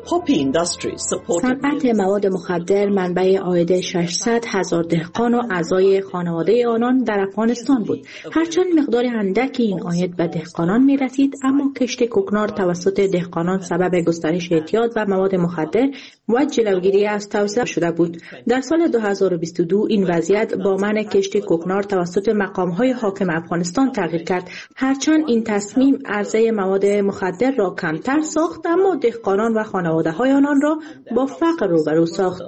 صنعت مواد مخدر منبع عاید ششصد هزار دهقان و اعضای خانواده آنان در افغانستان بود. هرچند مقدار اندکی این عاید به دهقانان می رسید، اما کشت کوکنار توسط دهقانان سبب گسترش اعتیاد و مواد مخدر و جلوگیری از توسعه شده بود. در سال دو هزار و بیست و دو این وضعیت با منع کشت کوکنار توسط مقام‌های حاکم افغانستان تغییر کرد. هرچند این تصمیم عرضه مواد مخدر را کمتر ساخت، اما دهقانان و خانواده های آنان را با فقر روبرو ساخت.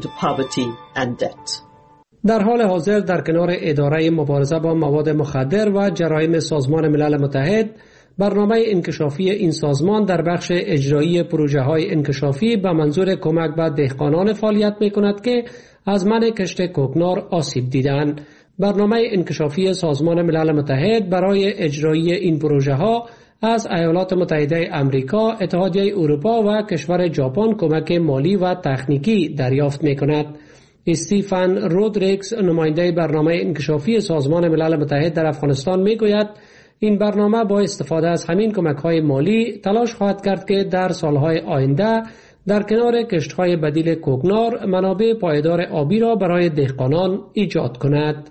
در حال حاضر در کنار اداره مبارزه با مواد مخدر و جرایم سازمان ملل متحد، برنامه انکشافی این سازمان در بخش اجرایی پروژه های انکشافی به منظور کمک به دهقانان فعالیت می کند که از منع کشت کوکنار آسیب دیدند. برنامه انکشافی سازمان ملل متحد برای اجرایی این پروژه ها از ایالات متحده آمریکا، اتحادیه اروپا و کشور ژاپن کمک مالی و تکنیکی دریافت می کند. استیفن رودریکس، نماینده برنامه انکشافی سازمان ملل متحد در افغانستان می گوید این برنامه با استفاده از همین کمک‌های مالی تلاش خواهد کرد که در سالهای آینده در کنار کشت‌های بدیل کوکنار منابع پایدار آبی را برای دهقانان ایجاد کند.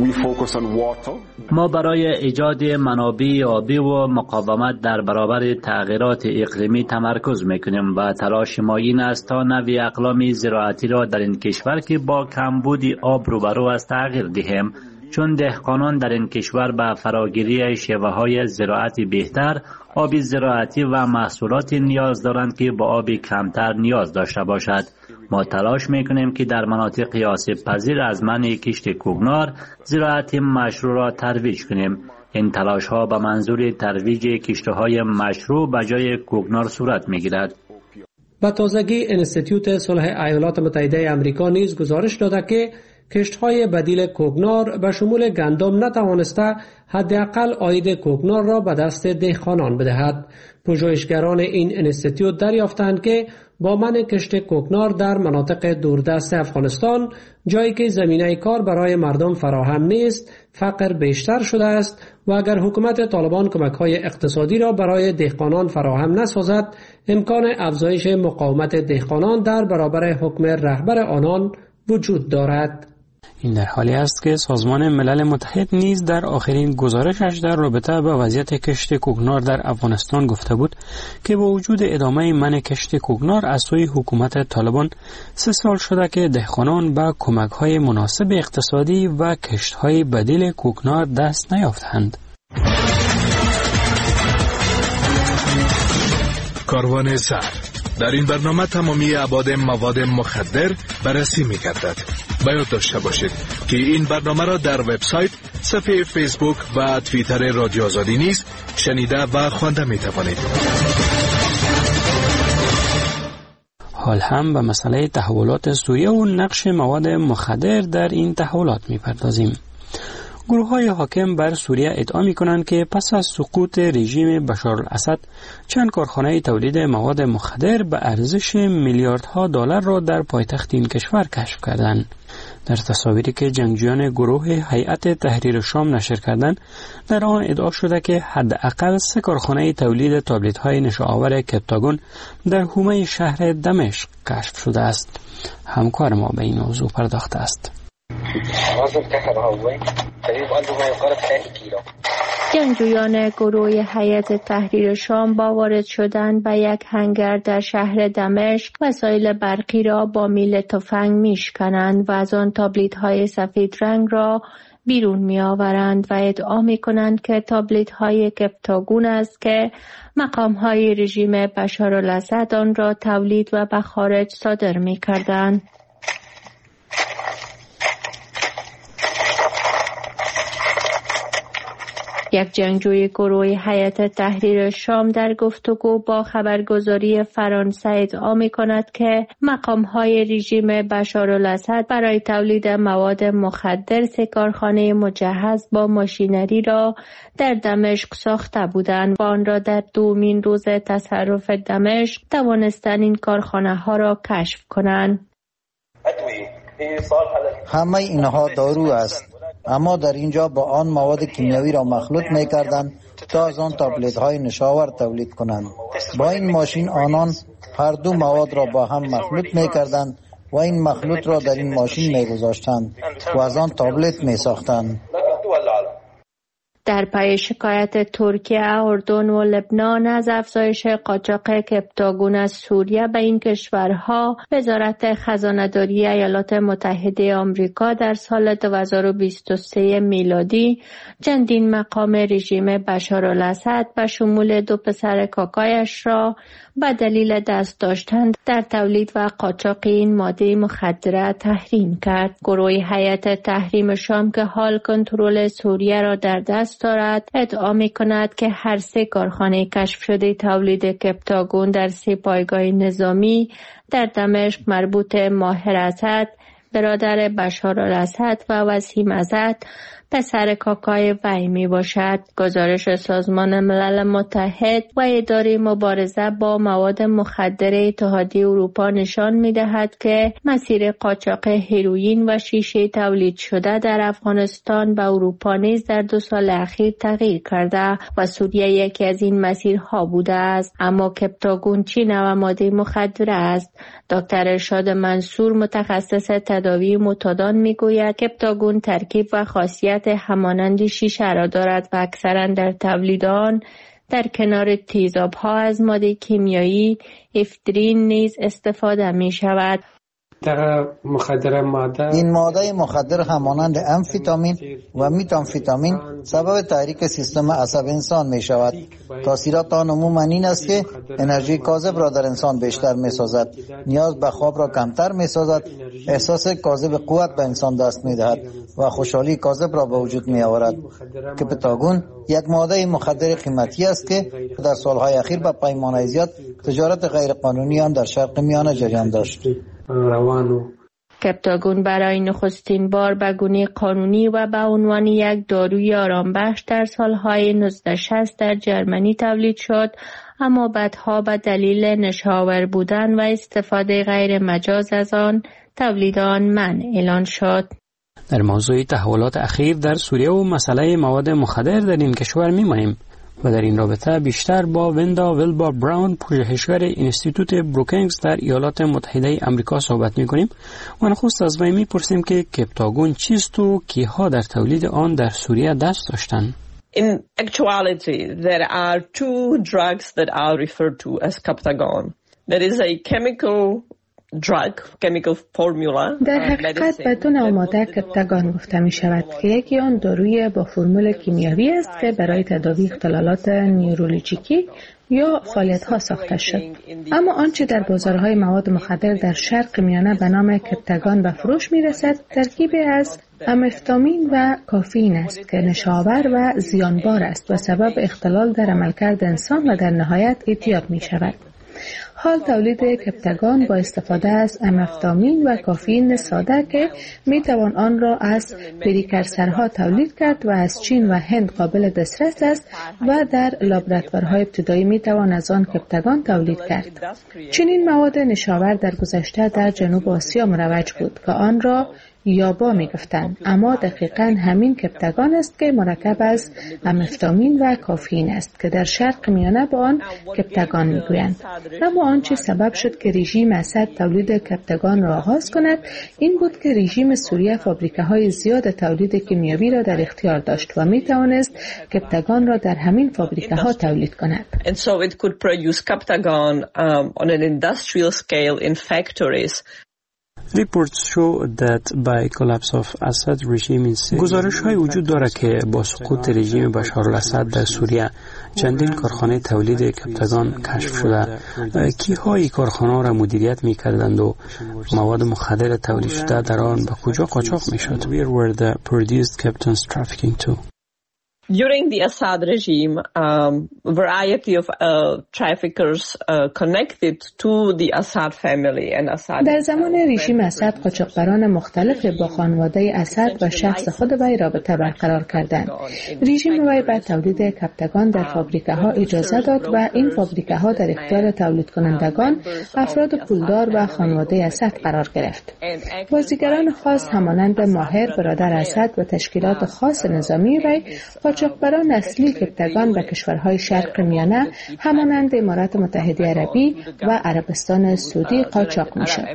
ما برای ایجاد منابع آبی و مقاومت در برابر تغییرات اقلیمی تمرکز میکنیم و تلاش ما این است تا نوع اقلام زراعتی را در این کشور که با کمبود آب روبرو است تغییر دهیم، چون دهقانان در این کشور به فراگیری شیوه‌های زراعت بهتر، آب زراعتی و محصولات نیاز دارند که با آب کمتر نیاز داشته باشد. ما تلاش میکنیم که در مناطق آسیب پذیر از منع کشت کوکنار زراعت مشروع را ترویج کنیم. این تلاش ها به منظور ترویج کشته های مشروع به جای کوکنار صورت میگیرد. به تازگی انستیتوت صلح ایالات متحده آمریکا نیز گزارش داده که کشت‌های بدیل کوکنار به شمول گندم نتوانسته حداقل عاید کوکنار را به دست دهقانان بدهد. پژوهشگران این انستیتیوت دریافتند که با منع کشت کوکنار در مناطق دوردست افغانستان، جایی که زمینه کار برای مردم فراهم نیست، فقر بیشتر شده است و اگر حکومت طالبان کمک‌های اقتصادی را برای دهقانان فراهم نسازد، امکان افزایش مقاومت دهقانان در برابر حکم رهبر آنان وجود دارد. این در حالی است که سازمان ملل متحد نیز در آخرین گزارشش در رابطه با وضعیت کشت کوکنار در افغانستان گفته بود که با وجود ادامه منع کشت کوکنار از سوی حکومت طالبان سه سال شده که دهقانان به کمک‌های مناسب اقتصادی و کشت‌های بدیل کوکنار دست نیافتند. کاروان سر در این برنامه تمامی ابعاد مواد مخدر بررسی می‌گردد. باید داشته باشید که این برنامه را در وبسایت، صفحه فیسبوک و توییتر رادیو آزادی نیز شنیده و خوانده می‌توانید. حال هم به مسئله تحولات سوریه و نقش مواد مخدر در این تحولات می‌پردازیم. گروه‌های حاکم بر سوریه ادعا می‌کنند که پس از سقوط رژیم بشار الاسد چند کارخانه تولید مواد مخدر به ارزش میلیاردها دلار را در پایتخت این کشور کشف کردند. در تصاویری که جنگجویان گروه هیئت تحریر شام نشر کردند، در آن ادعا شده که حداقل سه کارخانه تولید تابلت‌های نشه‌آور کپتاگون در حومه شهر دمشق کشف شده است. همکار ما به این موضوع پرداخته است. جنگجویان گروه هیئت تحریر شام با وارد شدن به یک هنگر در شهر دمشق وسایل برقی را با میل تفنگ میشکنند و از آن تابلیت‌های سفید رنگ را بیرون می آورند و ادعا می کنند که تابلیت‌های کپتاگون است که مقام‌های رژیم بشار الاسد آن را تولید و به خارج صادر می کردند. یک جنگجوی گروه هیئت تحریر شام در گفتگو با خبرگزاری فرانسه ادعا می‌کند که مقام‌های رژیم بشار الاسد برای تولید مواد مخدر سه کارخانه مجهز با ماشینری را در دمشق ساخته بودند و آن را در دومین روز تصرف دمشق توانستند این کارخانه‌ها را کشف کنند. همه اینها دارو است، اما در اینجا با آن مواد کیمیایی را مخلوط می‌کردند تا از آن تابلت های نشاور تولید کنند. با این ماشین آنان هر دو مواد را با هم مخلوط می‌کردند و این مخلوط را در این ماشین می‌گذاشتند و از آن تابلت می‌ساختند. در پی شکایت ترکیه، اردن و لبنان از افزایش قاچاق کپتاگون از سوریه به این کشورها، وزارت خزانه‌داری ایالات متحده آمریکا در سال دو هزار و بیست و سه میلادی چندین مقام رژیم بشار الاسد به شمول دو پسر کاکایش را به دلیل دست داشتن در تولید و قاچاق این ماده مخدره تحریم کرد. گروه هیئت تحریم شام که حال کنترل سوریه را در دست دارد، ادعا می‌کند که هر سه کارخانه کشف شده تولید کپتاگون در سه پایگاه نظامی در دمشق مربوط ماهر اسد، برادر بشار الاسد و وسیم اسد، پسر کاکای وی می باشد. گزارش سازمان ملل متحد و اداره مبارزه با مواد مخدر اتحادیه اروپا نشان می دهد که مسیر قاچاق هروئین و شیشه تولید شده در افغانستان و اروپا نیز در دو سال اخیر تغییر کرده و سوریه یکی از این مسیرها بوده است. اما کپتاگون چه نوع ماده مخدر است؟ دکتر ارشاد منصور، متخصص تداوی معتادان، می گوید کپتاگون ترکیب و خاصیت همانند شیشه را دارد و اکثرا در تولید آن در کنار تیزاب‌ها از ماده کیمیایی افدرین نیز استفاده می شود. مخدر ماده این ماده مخدر همانند امفیتامین و میتامفیتامین سبب تحریک سیستم عصب انسان می شود. تاثیرات آن عموما این است که انرژی کاذب را در انسان بیشتر می سازد، نیاز به خواب را کمتر می سازد، احساس کاذب قوت به انسان دست می دهد و خوشحالی کاذب را به وجود می آورد. کپتاگون یک ماده مخدر قیمتی است که در سالهای اخیر به پیمانه زیاد تجارت غیرقانونی آن در شرق میانه جریان داشت. کپتاگون برای نخستین بار به گونه قانونی و به عنوان یک داروی آرامبخش در سالهای نوزده شصت در جرمنی تولید شد، اما بعدها به دلیل نشاور بودن و استفاده غیر مجاز از آن تولید آن منع اعلان شد. در موضوع تحولات اخیر در سوریه و مسئله مواد مخدر در این کشور می‌مانیم و در این رابطه بیشتر با وندا ویلبا براون، پژوهشگر انستیتوت بروکینگز در ایالات متحده آمریکا صحبت می‌کنیم و نخست از وی می‌پرسیم که کپتاگون چیست و کیها در تولید آن در سوریه دست داشتند. In actuality, there are two drugs that are referred to as Captagon. There is a chemical drug, chemical formula. در حقیقت به دو نوع ماده کپتاگون گفته می شود که یکی آن داروی با فرمول کیمیایی است که برای تداوی اختلالات نیورولوژیکی یا فعالیت‌ها ساخته شد. اما آنچه در بازارهای مواد مخدر در شرق میانه به نام کپتاگون به فروش می‌رسد ترکیبی از امفتامین و کافئین است که نشاور و زیانبار است و سبب اختلال در عملکرد انسان و در نهایت اعتیاد می‌شود. حال تولید کپتاگون با استفاده از امفتامین و کافئین ساده که میتوان آن را از پریکرسرها تولید کرد و از چین و هند قابل دسترس است و در لابراتوارهای ابتدایی میتوان از آن کپتاگون تولید کرد. چنین مواد نشاور در گذشته در جنوب آسیا مروج بود که آن را یابا می گفتند، اما دقیقاً همین کپتاگون است که مرکب از امفتامین و کافئین است که در شرق میانه به آن کپتاگون می گویند. اما آنچه سبب شد که رژیم اسد تولید کپتاگون را آغاز کند این بود که رژیم سوریه فابریکه‌های زیاد تولید کیمیایی را در اختیار داشت و می توانست کپتاگون را در همین فابریکه‌ها تولید کند. And so it could produce Captagon um, on an industrial scale in factories. Reports show that by collapse of Assad regime in Syria. گزارش های وجود دارد که با سقوط رژیم بشار الاسد در سوریه چندین کارخانه تولید کپتاگون کشف شده. کی‌های کارخانه را مدیریت می‌کردند و مواد مخدر تولید شده در آن به کجا قاچاق می‌شد؟ Where were the produced Captagon's trafficking to? During the Assad regime, um, a variety of uh, traffickers uh, connected to the Assad family and Assad. در زمان رژیم اسد قاچاقبران مختلف با خانواده اسد و شخص خود وی رابطه برقرار کردند. رژیم وی به تولید کپتاگون در فابریکه‌ها اجازه داد و این فابریکه‌ها در اختیار تولید کنندگان افراد پولدار و خانواده اسد قرار گرفت. بازیگران خاص همانند ماهر برادر اسد و تشکیلات خاص نظامی وی قاچاقبران اصلی کپتاگون به کشورهای شرق میانه همانند امارات متحده عربی و عربستان سعودی قاچاق می شد.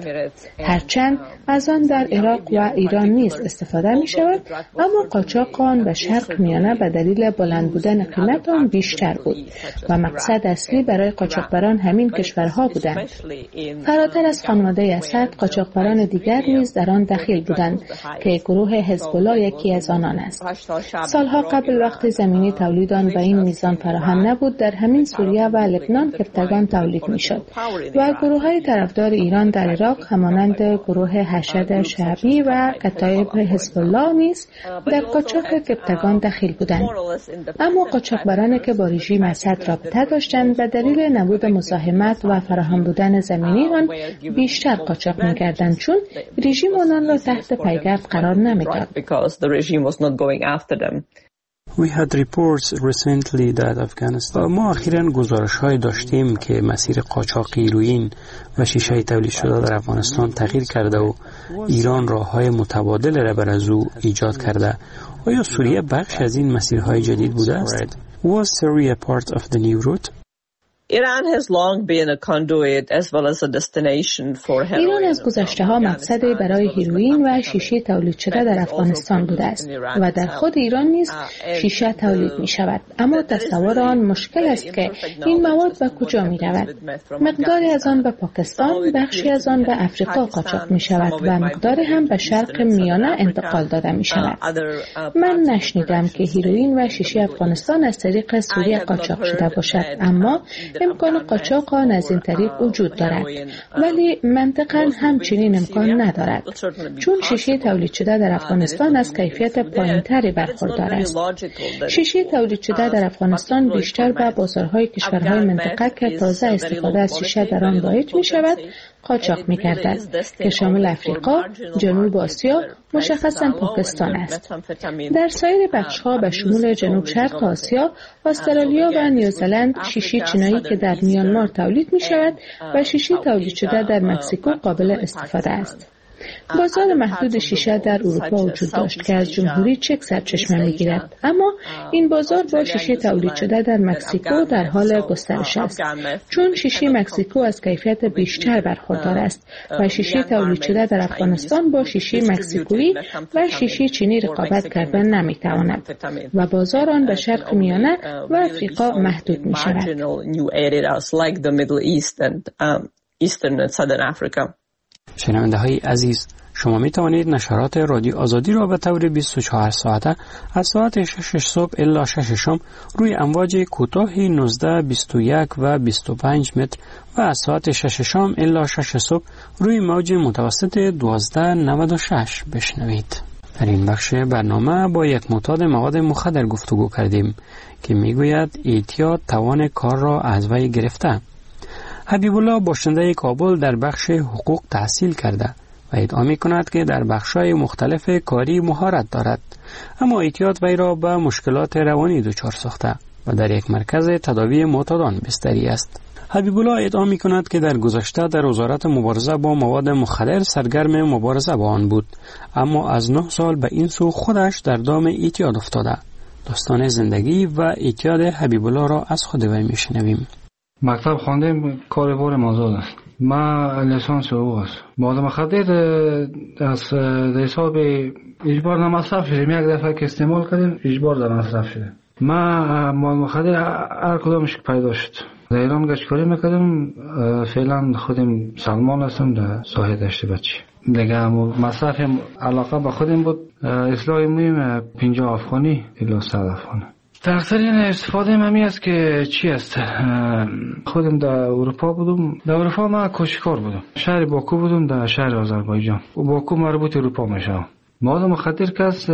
هرچند از آن در عراق و ایران نیز استفاده می شود، اما قاچاق آن به شرق میانه به دلیل بلند بودن قیمت آن بیشتر بود و مقصد اصلی برای قاچاقبران همین کشورها بودند. فراتر از خانواده اسد قاچاقبران دیگر نیز در آن دخیل بودند که گروه حزب الله یکی از آنان است. سالها قبل وقتی زمینی تولید آن به این میزان فراهم نبود در همین سوریه و لبنان کپتاگون تولید میشد و گروه‌های طرفدار ایران در عراق همانند گروه حشد شعبی و کتایب حزب الله نیز در قاچاق کپتاگون دخیل بودند. اما قاچاقبرانی که با رژیم اسد رابطه داشتند به دلیل نبود مزاحمت و فراهم بودن زمینی آن بیشتر قاچاق می‌کردند چون رژیم آنان را تحت پیگرد قرار نمی‌داد. We had reports recently that Afghanistan. ما اخیراً گزارش‌های داشتیم که مسیر قاچاق هیروئین و شیشه تولید شده در افغانستان تغییر کرده و ایران راه‌های متبادل را بر از او ایجاد کرده. آیا سوریه بخش از این مسیرهای جدید بوده است؟ Was Syria part of the new route? Iran has long been a conduit as well as a destination for heroin. ایران از گذشته ها مقصدی برای هیروئین و شیشه تولید شده در افغانستان بوده است و در خود ایران نیز شیشه تولید می شود، اما تصور آن مشکل است که این مواد به کجا می رود. مقداری از آن به پاکستان، بخشی از آن به افریقا قاچاق می شود و مقداری هم به شرق میانه انتقال داده می شود. من نشنیدم که هیروئین و شیشه افغانستان از طریق سوریه قاچاق شده باشد، اما امکان قاچاق آن از این طریق وجود دارد، ولی منطقاً همچنین امکان ندارد، چون شیشه تولید شده در افغانستان از کیفیت پایین‌تری برخوردار است. شیشه تولید شده در افغانستان بیشتر به بازارهای کشورهای منطقه که تازه استفاده از شیشه در آن رایج می شود قاچاق می گردد که شامل افریقا، جنوب آسیا، مشخصاً پاکستان است. در سایر بخش‌ها به شمول جنوب شرق آسیا، استرالیا و نیوزلند شیشه چینایی که در میانمار تولید می شود و شیشه تولید شده در مکزیکو قابل استفاده است. بازار محدود شیشه در اروپا وجود داشت که از جمهوری چک سرچشمه می‌گیرد، اما این بازار با شیشه تولید شده در مکزیکو در حال گسترش است، چون شیشه مکزیکو از کیفیت بیشتر برخوردار است و شیشه تولید شده در افغانستان با شیشه مکزیکویی و شیشه چینی رقابت کردن نمی‌تواند و بازار آن به شرق میانه و افریقا محدود می‌شود. شنونده های عزیز، شما می توانید نشرات رادیو آزادی را به طور بیست و چهار ساعته از ساعت شش صبح الی شش شام روی امواج کوتاه نوزده، بیست و یک و بیست و پنج متر و از ساعت شش شام الی شش صبح روی موج متوسط دوازده نود و شش بشنوید. در این بخش برنامه با یک معتاد مواد مخدر گفتگو کردیم که می گوید اعتیاد توان کار را از وی گرفته. حبیب الله باشنده کابل در بخش حقوق تحصیل کرده و ادعا می کند که در بخش‌های مختلف کاری مهارت دارد، اما اعتیاد وی را به مشکلات روانی دچار ساخته و در یک مرکز تداوی معتادان بستری است. حبیب الله ادعا می کند که در گذشته در وزارت مبارزه با مواد مخدر سرگرم مبارزه با آن بود، اما از نه سال به این سو خودش در دام اعتیاد افتاده. داستان زندگی و اعتیاد حبیب الله را از خود وی می شنویم. مکتب خواندیم، کار بار مازاد است. ما لیسانس حقوق است. مواد مخدر از حساب اجبار نمصرف شدیم، یک دفعه که استعمال کردیم اجبار در مصرف شده. ما مواد مخدر هر کدامش پیدا شد. در ایران گشتکاری میکردیم، فعلا خودم سلمان هستم در ساحه دشت بچی. دیگه مصرف علاقه به خودم بود، اصلاح مهم پنجاه افغانی الی صد افغانی. تقصیر استفاده ممی است که چی است؟ خودم در اروپا بودم، در اروپا ما کوشکار بودم، شهر باکو بودم، در شهر آذربایجان. باکو مربوط اروپا میشه. مواد مخدر که است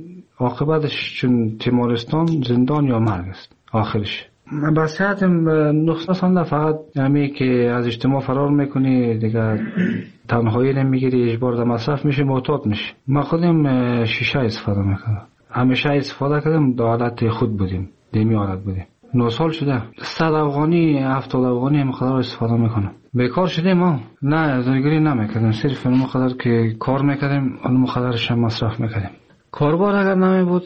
عاقبتش چون تیمارستان، زندان یا مرگ است آخرش. بسیارتم نقصان فقط همی که از اجتماع فرار میکنی، دیگه تنهایی نمیگیری، اجبار در مصرف میشه، معتاد میشه. ما خودم شیشه استفاده میکنم، همیشه استفاده کردیم، در حالت خود بودیم، دیمی حالت بودیم. نه سال شده صد افغانی، هفتاد افغانی هم خدا استفاده میکنم. بیکار شدیم ما، نه زندگی نمیکردیم، صرف اون مقدر که کار میکردیم اون مقدرش هم مصرف میکردیم. کاربار اگر نمی بود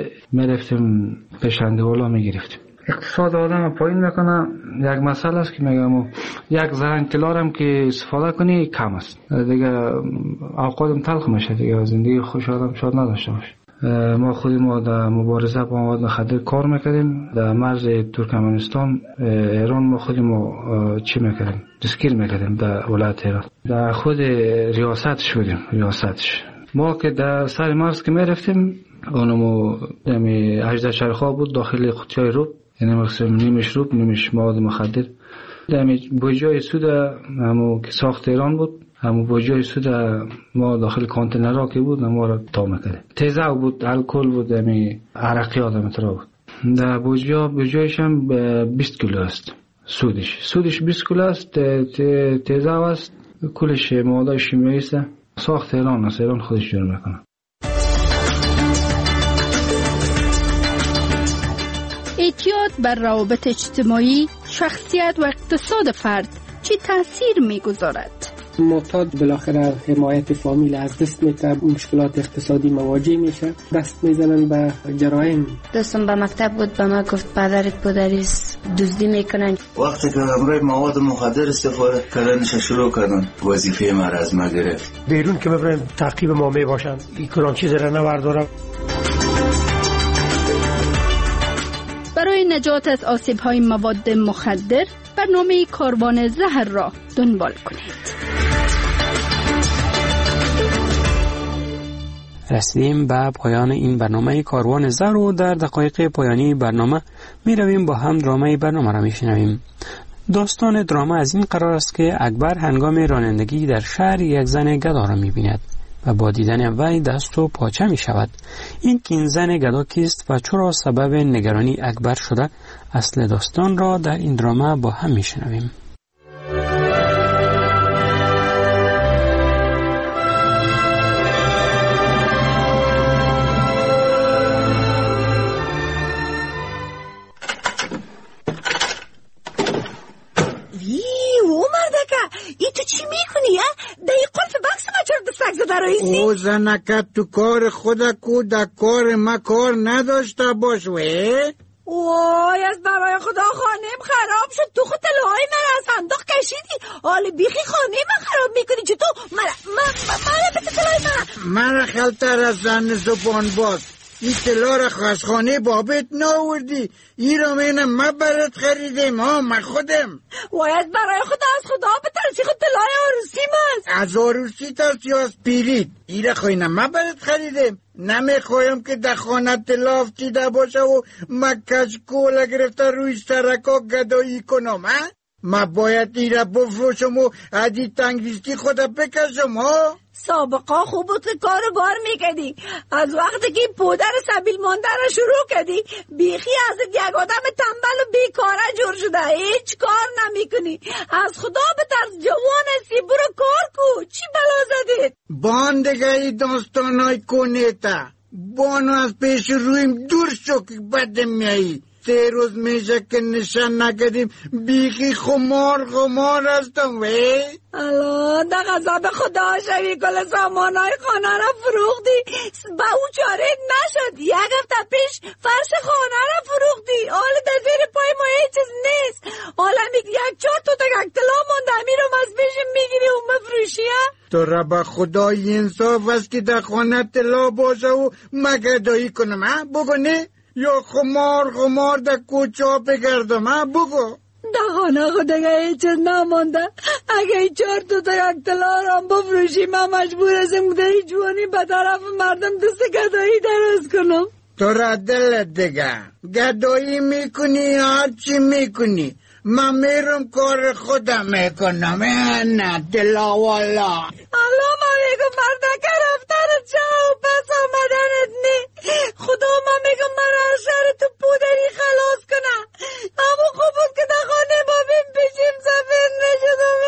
میرفتیم پیشنده والا میگرفتیم. اقتصاد آدم پایین میکنه. یک مسئله است که میگم یک زنگ کلارم که استفاده کنی کم است، دیگه اوقاتم تلخ میشه، دیگه زندگی خوش آدم شاد نداشته باشه. ما خودیم ما در مبارزه با مواد مخدر کار میکردیم در مرز ترکمنستان، ایران. ما خودیم ما چی میکردیم؟ دستگیر میکردیم در ولایت ایران. در خود ریاستش بودیم، ریاستش. ما که در سر مرز که میرفتیم، اونمو دمی هجده چرخا بود داخل قوطی‌های روب، یعنی مقصد نیمش روب نیمش مواد مخدر. دمی بوجای سود همو که ساخت ایران بود، همون بوجای سود ما داخل کانتینرها که بود ما را تا میکردیم. تیزه بود، الکل بود، همی عرقی آدم ترا بود. در بوجا بوجایش هم بیست کیلو است سودش. سودش بیست کیلو است، تیزه است، کلش مواد شیمیایی است. ساخت ایران است، ایران خودش جور میکنه. اعتیاد بر روابط اجتماعی، شخصیت و اقتصاد فرد چه تأثیر میگذارد؟ معتاد بالاخره حمایت فامیل از دست میده، مشکلات اقتصادی مواجه میشه، دست میزنن به جرایم. دوستم به مکتب بود، به ما گفت پدرت پدریست دزدی میکنن. وقتی که امروز مواد مخدر استفاده کردنش شروع کردن، وظیفه ما را از ما گرفت. بیرون که ببرن تعقیب ما میباشن، این کلان چیز را نوردارم. برای نجات از آسیب‌های مواد مخدر برنامه کاروان زهر را دنبال کنید. رسیدیم به پایان این برنامه کاروان زر و در دقایق پایانی برنامه می رویم با هم درامه برنامه را می شنویم. داستان درامه از این قرار است که اکبر هنگام رانندگی در شهر یک زن گدا را می بیند و با دیدن وی دست و پاچه می شود. این که این زن گدا کیست و چرا سبب نگرانی اکبر شده، اصل داستان را در این درامه با هم می شنویم. او زنکت تو کار خدا کو در کار ما کار نداشته باش وی؟ وای از برای خدا خانم خراب شد. تو خود تلوهای من از صندوق کشیدی. حالا بیخی خانه من خراب میکنی. چطور؟ من من من بده تلوهای من. من خلطر از زن زبان باز. این تلا را از خانه بابت ناوردی. این را منم ما برات خریدم ها من خودم. وای از برای خدا از خدا بترسی. خود تلای عروسی من. از عروسی ترسی از پیرید. این را خوینم ما برات خریدم. نمیخوایم که در خانه تلا افتیده باشه و ما کشکوله گرفته روی سرکا گدایی کنم ها. ما باید این را بفروشم و عدی تنگریستی خدا بکشم ها. سابقا خوب بود که کارو بار میکردی. از وقتی که پودر سبیل مانده را شروع کردی بیخی از یک آدم تنبل و بیکاره جور شده. هیچ کار نمیکنی. از خدا بترس. جوان هستی برو کار کو. چی بلا زدید؟ باندگی داستانای کنیتا بانو از پیش رویم دور شو که بدم میایی. سه روز میشه که نشان نکردیم بیخی خمار خمار هستم وی. الان در غضب خدا شوی کل سامانای خانه را فروختی. با او چاره نشد. یک هفته پیش فرش خانه را فروختی. حالا در زیر پای ما هیچ چیز نیست. حالا میگی یک چهار تا تک طلا مونده میرم از پیش میگیری اون مفروشیه. تو را به خدای انصاف است که در خانه طلا باشه و مگدایی کنم ها بگو نه؟ یا خمار خمار در کوچه ها بگردم ها بگو. در خانه خود اگه هیچ چیز نمانده. اگه چهار تا تا یک طلا رام بفروشی من مجبور هستم در هیچ جوانی به طرف مردم دست گدایی دراز کنم. تو را دلت دیگه گدایی میکنی هر چی میکنی. من میرم کار خودم میکنم. نه دلا والا الله ما میگم مردکه رفتن چاو پس آمدنت نی. خدا ما میگم من از شهر تو پودری خلاص کنم. اما خوب بود که در خانه با بیم پیشیم سفر نشد و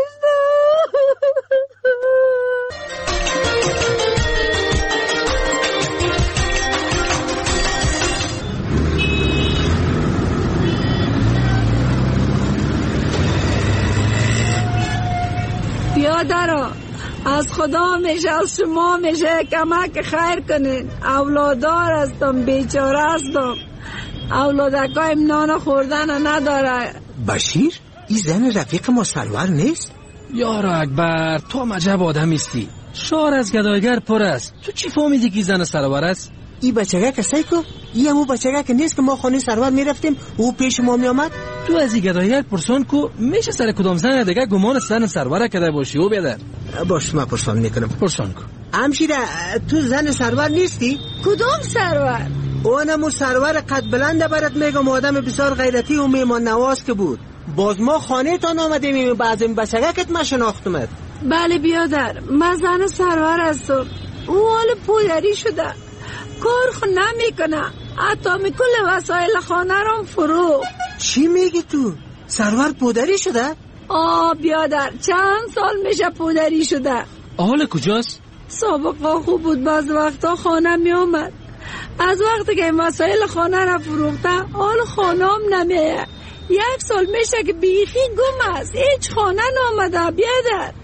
بیادرا از خدا میشه از شما میشه کمک خیر کنین. اولادار هستم بیچاره هستم. اولادکایم نان خوردن نداره. بشیر این زن رفیق ما سرور نیست؟ یارو اکبر تو عجب آدمی هستی. شهر از گدایگر پر است. تو چی فهمیدی که زن سرور است؟ این بچگه کسایی که این همون بچگه که نیست که ما خانه سرور میرفتیم او پیش ما میامد. تو از این گدایگر پرسان کو میشه سر کدام زن دیگه گمان زن سرور کرده باشی او بیادر؟ باش ما پرسان میکنم. پرسان کو. همشیره تو زن سرور نیستی؟ کدام سرور؟ اونمو سرور قد بلنده برات میگم آدم بسیار غیرتی و میمان نواز که بود. باز ما خانه تان آمدیم بعضی بچگه کت ما شناختمت. بله بیادر من زن سرور هستم. او حال پودری شده کار خو نمیکنه. حتی کل وسایل خانه رو فرو. چی میگی تو؟ سرور پودری شده؟ آه بیادر چند سال میشه پودری شده. حال کجاست؟ سابقا خوب بود. بعض وقتا خانه می آمد. از وقتی که وسایل خانه را فروخته حال خانه هم نمیه. یک سال میشه که بیخی گم است. هیچ خانه نامده بیادر.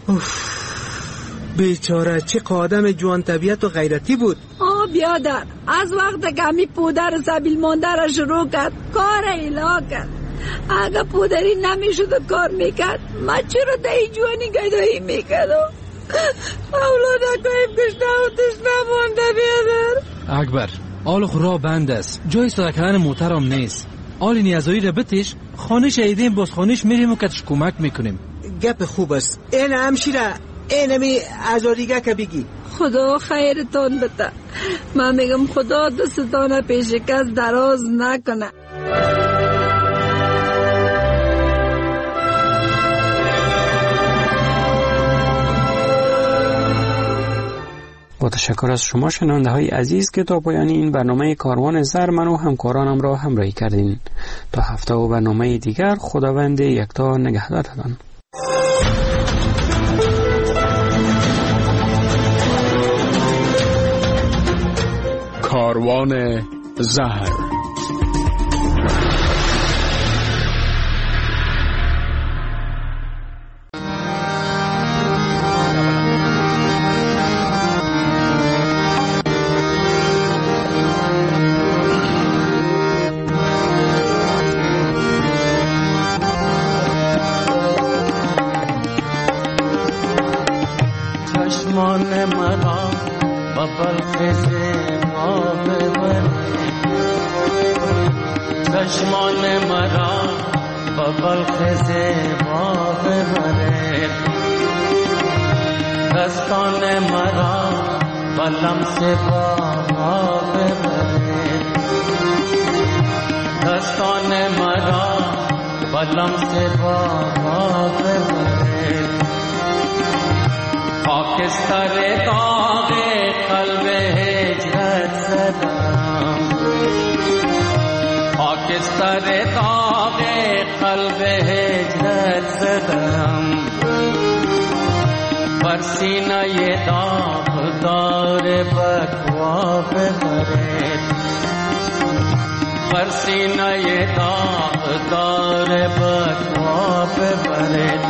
بیچاره چه آدم جوان طبیعت و غیرتی بود. آه بیادر از وقت که همی پودر سبیل مانده را شروع کرد کار ایلا کرد. اگه پودری نمیشد و کار میکرد من چرا دهی جوانی گدایی میکردم. اولاد اکایم کشته و تشنه مانده بیادر. اکبر آل خورا بند است. جای سرکران موترم نیست. آل نیازایی را بتش خانه شهیدیم باز خانهش میریم و کتش کمک میکنیم. گپ خوب است. این همشیره اینمی ازاریگه که بگی خدا خیرتان بده. من میگم خدا دستتان پیش کس دراز نکنه. با تشکر از شما شنونده های عزیز که تا پایان این برنامه کاروان زر من و همکارانم را همراهی کردین. تا هفته و برنامه دیگر خداوند یکتا نگهدارتان. کاروان زهر. چشمان مرا ببل خیزه ما ببره، چشمان مرا ببل خیزه ما ببره، دستان مرا بلم سے با ما ببره، دستان مرا بلم سے با ما ببره. خاکستر داغ قلب هجرت زدم، خاکستر داغ قلب هجرت زدم، بر سینه داغ دار بکوا ببرد، بر سینه داغ دار بکوا ببرد.